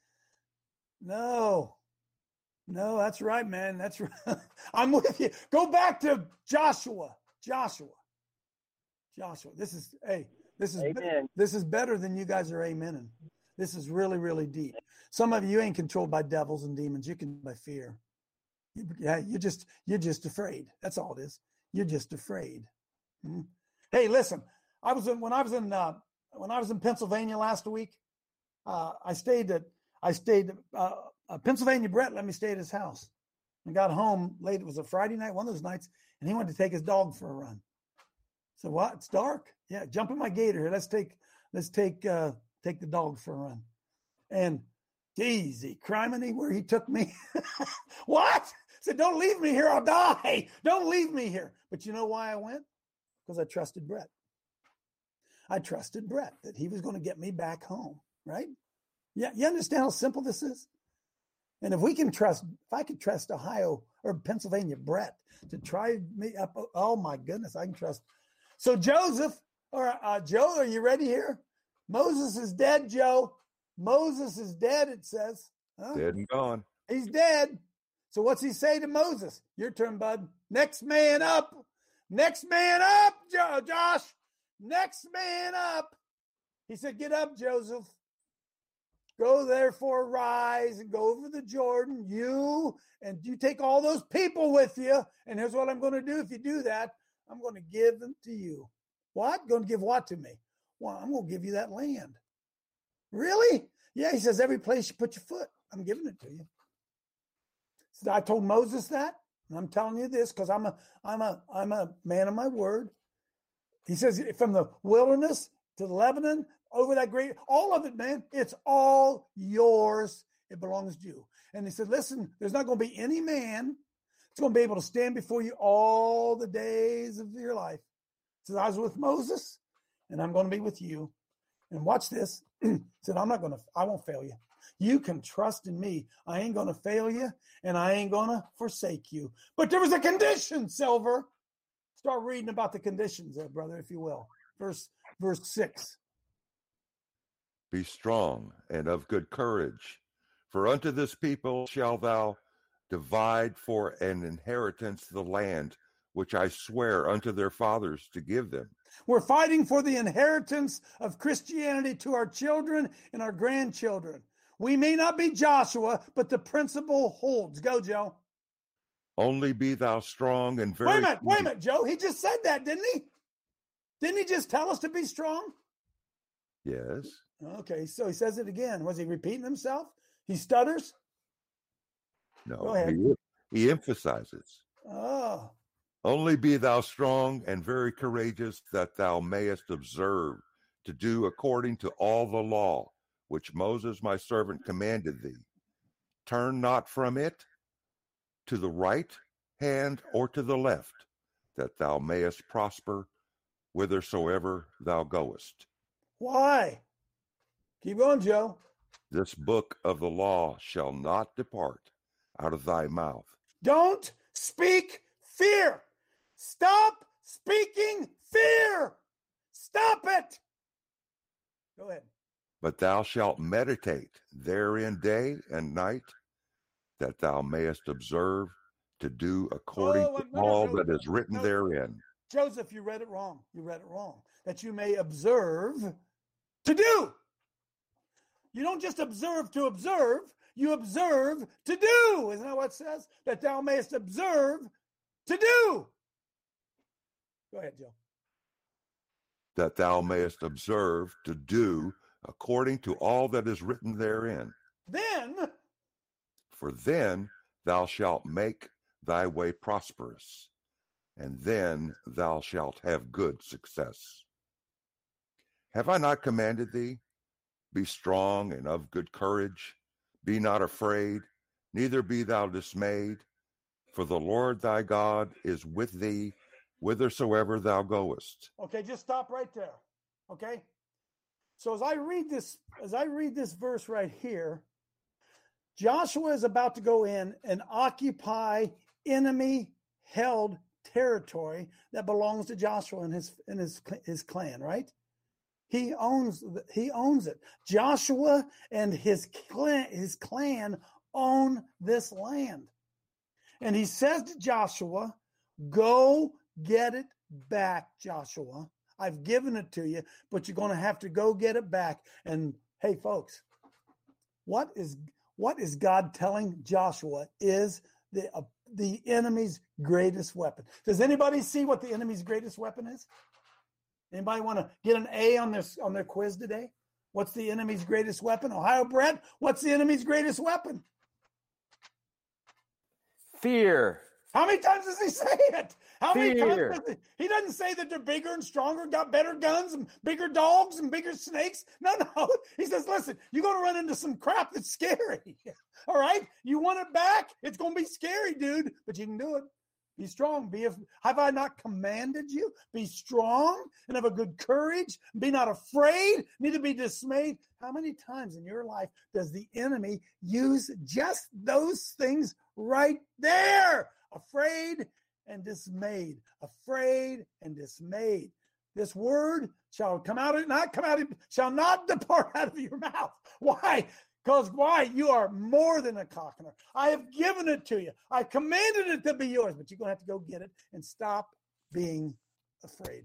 No. No, that's right, man. That's right. I'm with you. Go back to Joshua. Joshua. Joshua. This is, hey, this is Amen. this is better than you guys are amening. This is really, really deep. Some of you ain't controlled by devils and demons. You can by fear. You, yeah, you're just you're just afraid. That's all it is. You're just afraid. Hmm? Hey, listen. I was in, when I was in uh, when I was in Pennsylvania last week. Uh, I stayed at I stayed uh, uh, Pennsylvania. Brett let me stay at his house. I got home late. It was a Friday night, one of those nights, and he wanted to take his dog for a run. So what? It's dark. Yeah, jump in my gator here. Let's take let's take uh, take the dog for a run. And easy, criminy, where he took me. What? I said, don't leave me here. I'll die. Don't leave me here. But you know why I went? Because I trusted Brett. I trusted Brett that he was going to get me back home. Right? Yeah. You understand how simple this is? And if we can trust, if I could trust Ohio or Pennsylvania Brett to try me up, oh my goodness, I can trust. So Joseph, or uh, Joe, are you ready here? Moses is dead, Joe. Moses is dead, it says. Huh? Dead and gone. He's dead. So what's he say to Moses? Your turn, bud. Next man up. Next man up, jo- Josh. Next man up. He said, get up, Joseph. Go therefore, rise and go over the Jordan, you, and you take all those people with you. And here's what I'm going to do. If you do that, I'm going to give them to you. What? Going to give what to me? Well, I'm going to give you that land. Really? Yeah, he says, every place you put your foot, I'm giving it to you. So I told Moses that, and I'm telling you this because I'm a I'm a I'm a man of my word. He says, from the wilderness to Lebanon, over that great, all of it, man, it's all yours. It belongs to you. And he said, listen, there's not going to be any man that's going to be able to stand before you all the days of your life. He said, I was with Moses, and I'm going to be with you. And watch this. He said, I'm not going to, I won't fail you. You can trust in me. I ain't going to fail you, and I ain't going to forsake you. But there was a condition, Silver. Start reading about the conditions there, brother, if you will. Verse, verse six. Be strong and of good courage, for unto this people shalt thou divide for an inheritance the land which I swear unto their fathers to give them. We're fighting for the inheritance of Christianity to our children and our grandchildren. We may not be Joshua, but the principle holds. Go, Joe. Only be thou strong and very... Wait a minute, wait a minute, Joe. He just said that, didn't he? Didn't he just tell us to be strong? Yes. Okay, so he says it again. Was he repeating himself? He stutters? No, Go ahead. He, he emphasizes. Oh. Only be thou strong and very courageous, that thou mayest observe to do according to all the law which Moses my servant commanded thee. Turn not from it to the right hand or to the left, that thou mayest prosper whithersoever thou goest. Why? Keep going, Joe. This book of the law shall not depart out of thy mouth. Don't speak fear. Stop speaking fear. Stop it. Go ahead. But thou shalt meditate therein day and night, that thou mayest observe to do according Oh, to no, no, all no, that is written no. therein. Joseph, you read it wrong. You read it wrong. That you may observe to do. You don't just observe to observe. You observe to do. Isn't that what it says? That thou mayest observe to do. Go ahead, Joe. That thou mayest observe to do according to all that is written therein. Then, For then thou shalt make thy way prosperous, and then thou shalt have good success. Have I not commanded thee? Be strong and of good courage. Be not afraid, neither be thou dismayed. For the Lord thy God is with thee whithersoever thou goest. okay, just stop right there. Okay? So as I read this, as I read this verse right here, Joshua is about to go in and occupy enemy-held territory that belongs to Joshua and his and his his clan, right? He owns he owns it. Joshua and his clan his clan own this land. And he says to Joshua, "Go get it back, Joshua. I've given it to you, but you're going to have to go get it back." And hey, folks, what is what is God telling Joshua is the uh, the enemy's greatest weapon? Does anybody see what the enemy's greatest weapon is? Anybody want to get an A on their on their quiz today? What's the enemy's greatest weapon? Ohio Brett, what's the enemy's greatest weapon? Fear. How many times does he say it? How many Fear. times does he, he doesn't say that they're bigger and stronger, got better guns and bigger dogs and bigger snakes. No, no. He says, listen, you're going to run into some crap that's scary. All right? You want it back? It's going to be scary, dude, but you can do it. Be strong. Be af- Have I not commanded you? Be strong and have a good courage. Be not afraid, neither be dismayed. How many times in your life does the enemy use just those things right there? Afraid and dismayed. Afraid and dismayed. This word shall come out of not come out of, shall not depart out of your mouth. Why? Because why? You are more than a conqueror. I have given it to you. I commanded it to be yours, but you're going to have to go get it and stop being afraid.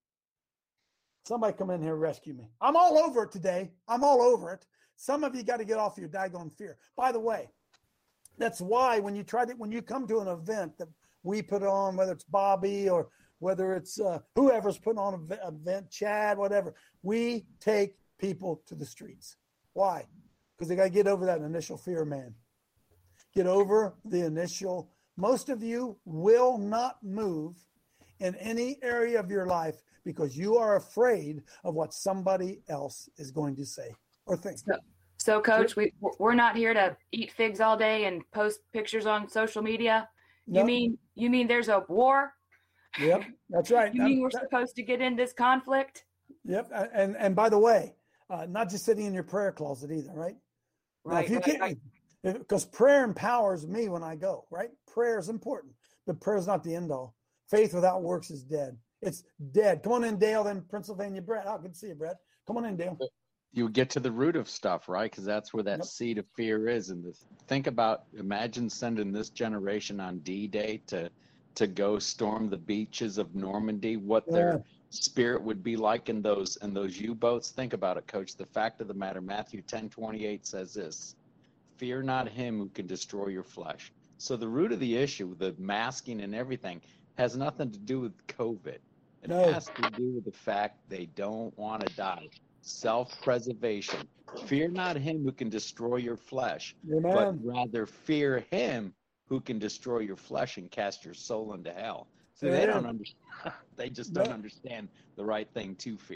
Somebody come in here and rescue me. I'm all over it today. I'm all over it. Some of you got to get off your daggone fear. By the way, that's why when you try to, when you come to an event that we put on, whether it's Bobby or whether it's uh, whoever's putting on an event, Chad, whatever, we take people to the streets. Why? Because they got to get over that initial fear, man. Get over the initial. Most of you will not move in any area of your life because you are afraid of what somebody else is going to say or think. So, so Coach, we, we're not here to eat figs all day and post pictures on social media. You No. mean you mean there's a war? Yep, that's right. You mean we're That- supposed to get in this conflict? Yep, and and by the way, uh, not just sitting in your prayer closet either, right? Now, Right, if you right, can't, right. because prayer empowers me when I go, right? Prayer is important, but prayer is not the end all. Faith without works is dead. It's dead. Come on in, Dale, then Pennsylvania, Brett. Oh, good to see you, Brett. Come on in, Dale. You get to the root of stuff, right? Because that's where that Yep. seed of fear is. And this, think about, imagine sending this generation on D-Day to to go storm the beaches of Normandy. What Yeah. their spirit would be like in those in those U-boats. Think about it, Coach. The fact of the matter, Matthew ten twenty-eight says this: "Fear not him who can destroy your flesh." So the root of the issue, the masking and everything, has nothing to do with COVID. It No. has to do with the fact they don't want to die. Self-preservation. Fear not him who can destroy your flesh, but Amen. rather fear him who can destroy your flesh and cast your soul into hell. So they Amen. don't understand. They just don't No. understand the right thing to fear.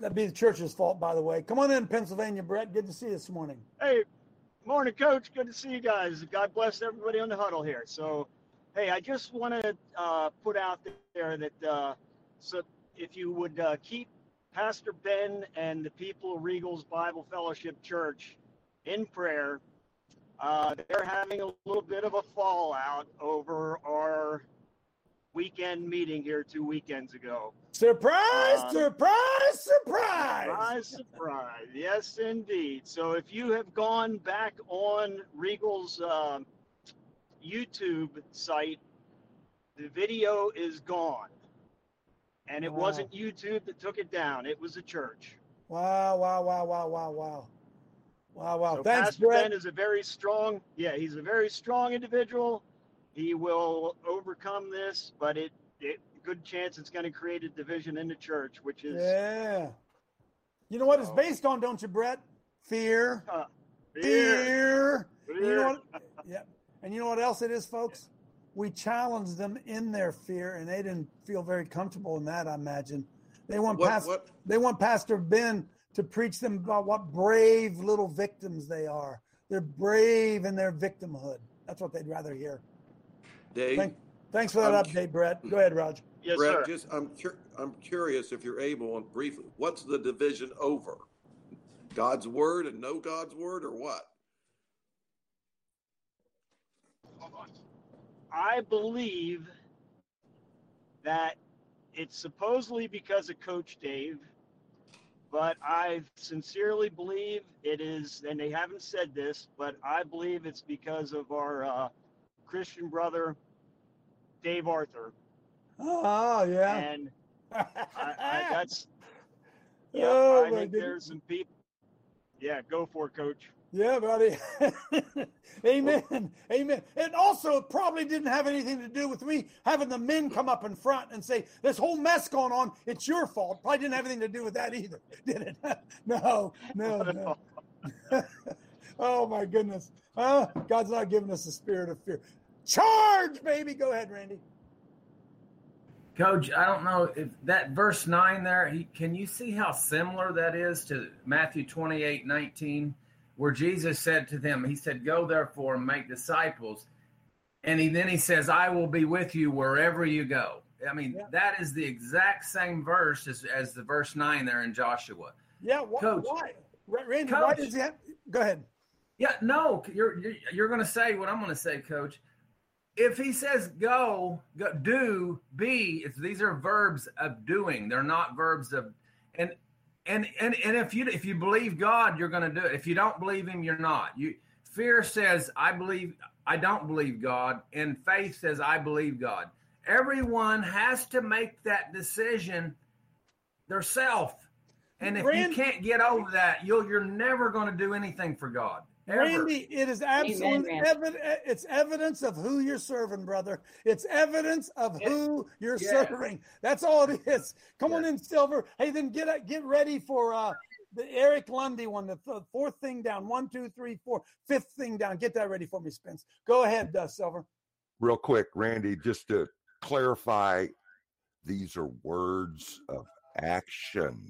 That'd be the church's fault, by the way. Come on in, Pennsylvania, Brett. Good to see you this morning. Hey, morning, Coach. Good to see you guys. God bless everybody on the huddle here. So, hey, I just want to uh, put out there that uh, so if you would uh, keep Pastor Ben and the people of Regal's Bible Fellowship Church in prayer. Uh, they're having a little bit of a fallout over our weekend meeting here two weekends ago. Surprise, Um, surprise, surprise. Surprise, surprise. Yes, indeed. So if you have gone back on Regal's uh, YouTube site, the video is gone. And it Wow. wasn't YouTube that took it down. It was the church. Wow, wow, wow, wow, wow, wow. Wow, wow. So Thanks, Pastor Brett. Ben is a very strong, yeah, he's a very strong individual. He will overcome this, but it, it good chance it's going to create a division in the church, which is Yeah. You know what it's based on, don't you, Brett? Fear. uh, Fear. fear. And you know what? Yeah. And you know what else it is, folks? We challenged them in their fear, and they didn't feel very comfortable in that, I imagine. They want What- Pastor, what? they want Pastor Ben to preach them about what brave little victims they are. They're brave in their victimhood. That's what they'd rather hear. Dave, Thank, thanks for that I'm- update, Brett. Go ahead, Raj. Yes, Brett, sir. just I'm cur- I'm curious if you're able, and briefly, what's the division over? God's word and no God's word, or what? I believe that it's supposedly because of Coach Dave, but I sincerely believe it is, and they haven't said this, but I believe it's because of our uh, Christian brother, Dave Arthur. Oh, yeah. And I, I, that's, yeah, Oh, I my think goodness. there's some people. Yeah, go for it, Coach. Yeah, buddy. Amen. Amen. And also, it probably didn't have anything to do with me having the men come up in front and say, this whole mess going on, it's your fault. Probably didn't have anything to do with that either, did it? no, no, no. Oh, my goodness. Uh, God's not giving us a spirit of fear. Charge, baby. Go ahead, Randy. Coach, I don't know if that verse nine there, he, can you see how similar that is to Matthew twenty-eight nineteen, where Jesus said to them, he said, go therefore and make disciples. And he then he says, I will be with you wherever you go. I mean, Yeah. that is the exact same verse as, as the verse nine there in Joshua. Yeah, wh- Coach. why? Ra- Randy, why Coach. does he have? Go ahead. Yeah, no, you're you're, you're going to say what I'm going to say, Coach. If he says go, go do, be, it's, these are verbs of doing. They're not verbs of, and and and and if you if you believe God, you're going to do it. If you don't believe Him, you're not. You fear says I believe, I don't believe God, and faith says I believe God. Everyone has to make that decision themselves, and if Rand- you can't get over that, you'll you're never going to do anything for God. Ever. Randy, it is absolute Amen, evidence. It's evidence of who you're serving, brother. It's evidence of who you're Yeah. serving. That's all it is. Come on in, Silver. Hey, then get get ready for uh, the Eric Lundy one, the th- fourth thing down. One, two, three, four. Fifth thing down. Get that ready for me, Spence. Go ahead, uh, Silver. Real quick, Randy, just to clarify, these are words of action.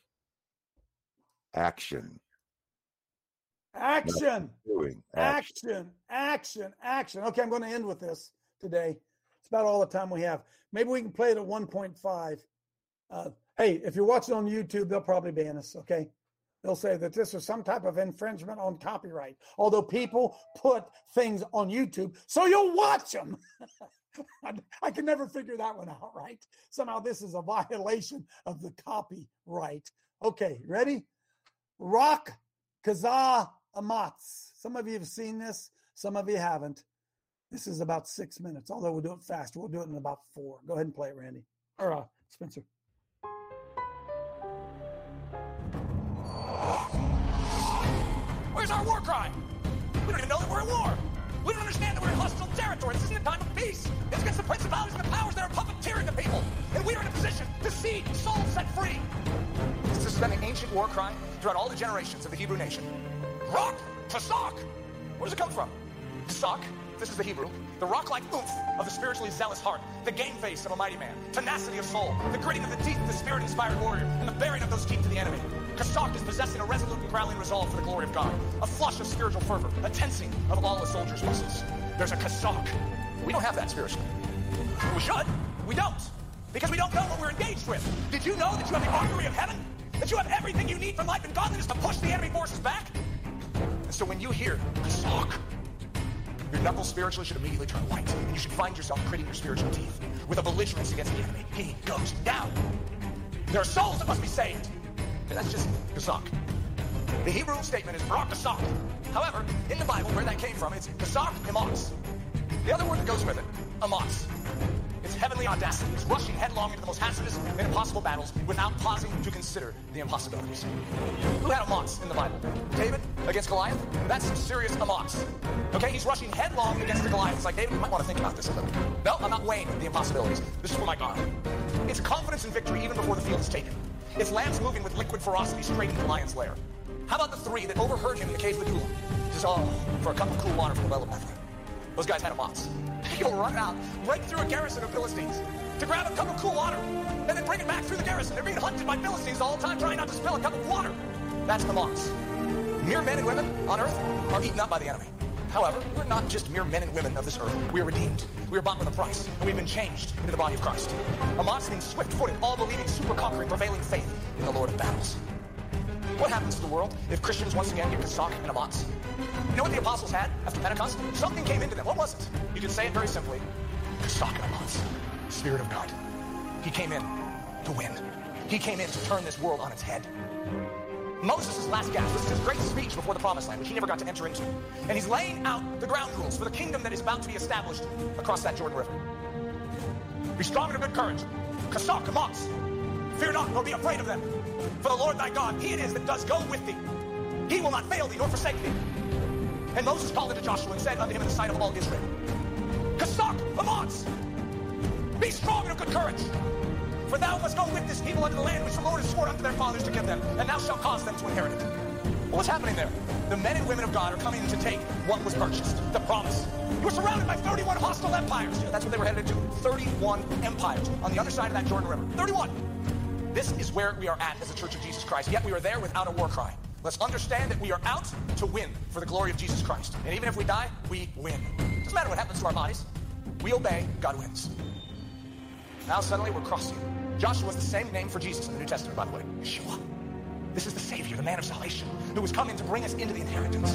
Action. Action. Doing action. Action, action, action. Okay, I'm going to end with this today. It's about all the time we have. Maybe we can play it at one point five. Uh, hey, if you're watching on YouTube, they'll probably ban us, okay? They'll say that this is some type of infringement on copyright. Although people put things on YouTube so you'll watch them. I, I can never figure that one out, right? Somehow this is a violation of the copyright. Okay, ready? Rock Kazaa Amatz. Some of you have seen this. Some of you haven't. This is about six minutes, although we'll do it fast. We'll do it in about four. Go ahead and play it, Randy. Or uh, Spencer. Where's our war cry? We don't even know that we're at war. We don't understand that we're in hostile territory. This isn't a time of peace. It's against the principalities and the powers that are puppeteering the people. And we are in a position to see souls set free. This has been an ancient war cry throughout all the generations of the Hebrew nation. Rock, Pesach. Where does it come from? Pesach, this is the Hebrew, the rock-like oomph of the spiritually zealous heart, the game face of a mighty man, tenacity of soul, the gritting of the teeth of the spirit-inspired warrior, and the baring of those teeth to the enemy. Kasak is possessing a resolute and growling resolve for the glory of God, a flush of spiritual fervor, a tensing of all a soldier's muscles. There's a Kasak. We don't have that spiritually. We should. We don't. Because we don't know what we're engaged with. Did you know that you have the armory of heaven? That you have everything you need for life and godliness to push the enemy forces back? And so when you hear Kasak, your knuckles spiritually should immediately turn white, and you should find yourself gritting your spiritual teeth with a belligerence against the enemy. He goes down. There are souls that must be saved. And that's just Kasak. The Hebrew statement is Barak Kasak. However, in the Bible, where that came from, it's Kasak Amos. The other word that goes with it, Amos. It's heavenly audacity. It's rushing headlong into the most hazardous and impossible battles without pausing to consider the impossibilities. Who had Amos in the Bible? David against Goliath? That's some serious Amos. Okay, he's rushing headlong against the Goliath. It's like, David, you might want to think about this a little. No, I'm not weighing the impossibilities. This is for my God. It's confidence in victory even before the field is taken. It's lambs moving with liquid ferocity straight into the lion's lair. How about the three that overheard him in the cave of Adullam? Just, oh, for a cup of cool water from the well of Bethlehem. Those guys had Amos. He'll run out, break through a garrison of Philistines to grab a cup of cool water and then bring it back through the garrison. They're being hunted by Philistines the whole time, trying not to spill a cup of water. That's the Amos. Mere men and women on earth are eaten up by the enemy. However, we're not just mere men and women of this earth. We are redeemed. We are bought with a price, and we've been changed into the body of Christ. Amos means swift-footed, all-believing, super-conquering, prevailing faith in the Lord of battles. What happens to the world if Christians once again get Kasak and Amos? You know what the apostles had after Pentecost? Something came into them. What was it? You can say it very simply. Kasak and Amos. Spirit of God. He came in to win. He came in to turn this world on its head. Moses' last gasp. This is his great speech before the promised land, which he never got to enter into. And he's laying out the ground rules for the kingdom that is about to be established across that Jordan River. Be strong and of good courage. Kasak, Amos. Fear not, nor be afraid of them. For the Lord thy God, he it is that does go with thee. He will not fail thee, nor forsake thee. And Moses called unto Joshua and said unto him in the sight of all Israel, Kasak, Amos. Be strong and of good courage. For thou must go with this people unto the land which the Lord has sworn unto their fathers to give them, and thou shalt cause them to inherit it. Well, what's happening there? The men and women of God are coming to take what was purchased, the promise. You were surrounded by thirty-one hostile empires. You know, that's what they were headed to. thirty-one empires on the other side of that Jordan River. thirty-one. This is where we are at as a Church of Jesus Christ, yet we are there without a war cry. Let's understand that we are out to win for the glory of Jesus Christ. And even if we die, we win. Doesn't matter what happens to our bodies. We obey, God wins. Now suddenly we're crossing. Joshua is the same name for Jesus in the New Testament, by the way. Yeshua. This is the Savior, the man of salvation, who has come in to bring us into the inheritance.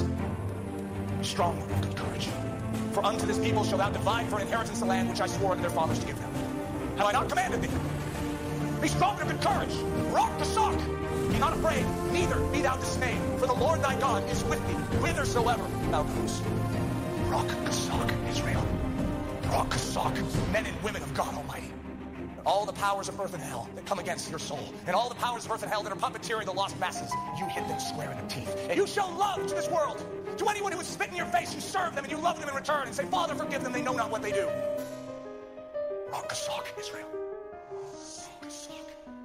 Strong and good courage. For unto this people shall thou divide for inheritance the land which I swore unto their fathers to give them. Have I not commanded thee? Be strong and of good courage. Rock the sock. Be not afraid, neither be thou dismayed. For the Lord thy God is with thee, whithersoever thou goest. Rock the sock, Israel. Rock the sock, men and women of God Almighty. All the powers of earth and hell that come against your soul, and all the powers of earth and hell that are puppeteering the lost masses, you hit them square in the teeth. And you show love to this world. To anyone who would spit in your face, you serve them and you love them in return and say, Father, forgive them, they know not what they do. Rock the sock, Israel. Rock the sock.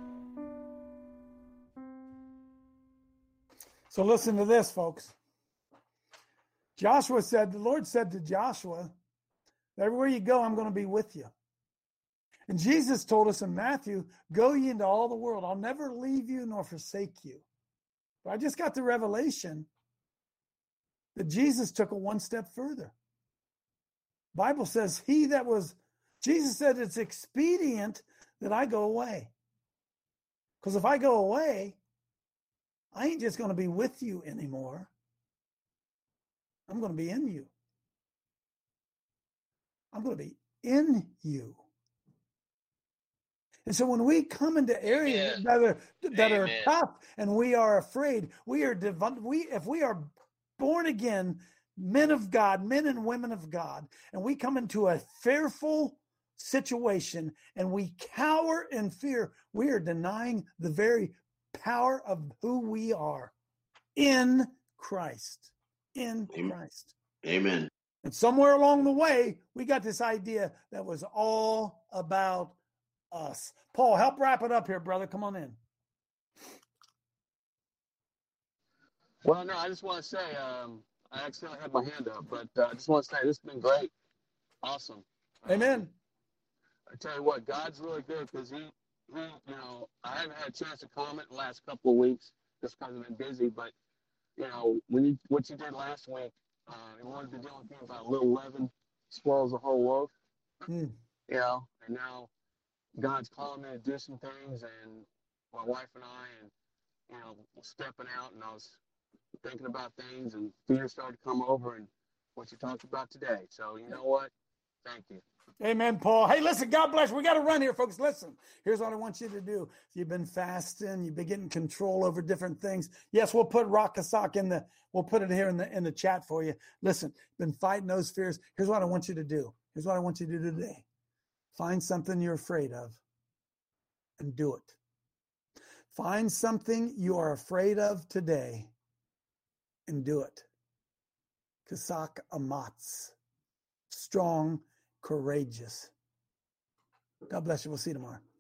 So listen to this, folks. Joshua said, the Lord said to Joshua, everywhere you go, I'm going to be with you. And Jesus told us in Matthew, go ye into all the world. I'll never leave you nor forsake you. But I just got the revelation that Jesus took it one step further. Bible says he that was, Jesus said it's expedient that I go away. Because if I go away, I ain't just going to be with you anymore. I'm going to be in you. I'm going to be in you. And so when we come into areas Amen. that are that Amen. are tough and we are afraid, we are we if we are born again men of God, men and women of God, and we come into a fearful situation and we cower in fear, we are denying the very power of who we are in Christ. In Amen. Christ. Amen. And somewhere along the way, we got this idea that was all about us. Paul, help wrap it up here, brother. Come on in. Well, no, I just want to say, um, I accidentally had my hand up, but uh, I just want to say this has been great. Awesome. Amen. Um, I tell you what, God's really good because he, he, you know, I haven't had a chance to comment the last couple of weeks just because I've been busy, but, you know, when you, what you did last week, uh, you wanted to deal with me about a little leaven spoils the whole loaf, mm. you know, and now God's calling me to do some things, and my wife and I, and, you know, stepping out, and I was thinking about things, and fear started to come over, and what you talked about today. So, you know what? Thank you. Amen, Paul. Hey, listen, God bless you. We got to run here, folks. Listen, here's what I want you to do. You've been fasting. You've been getting control over different things. Yes, we'll put Rakasak in the, we'll put it here in the, in the chat for you. Listen, been fighting those fears. Here's what I want you to do. Here's what I want you to do today. Find something you're afraid of and do it. Find something you are afraid of today and do it. Kasak Amatz. Strong, courageous. God bless you. We'll see you tomorrow.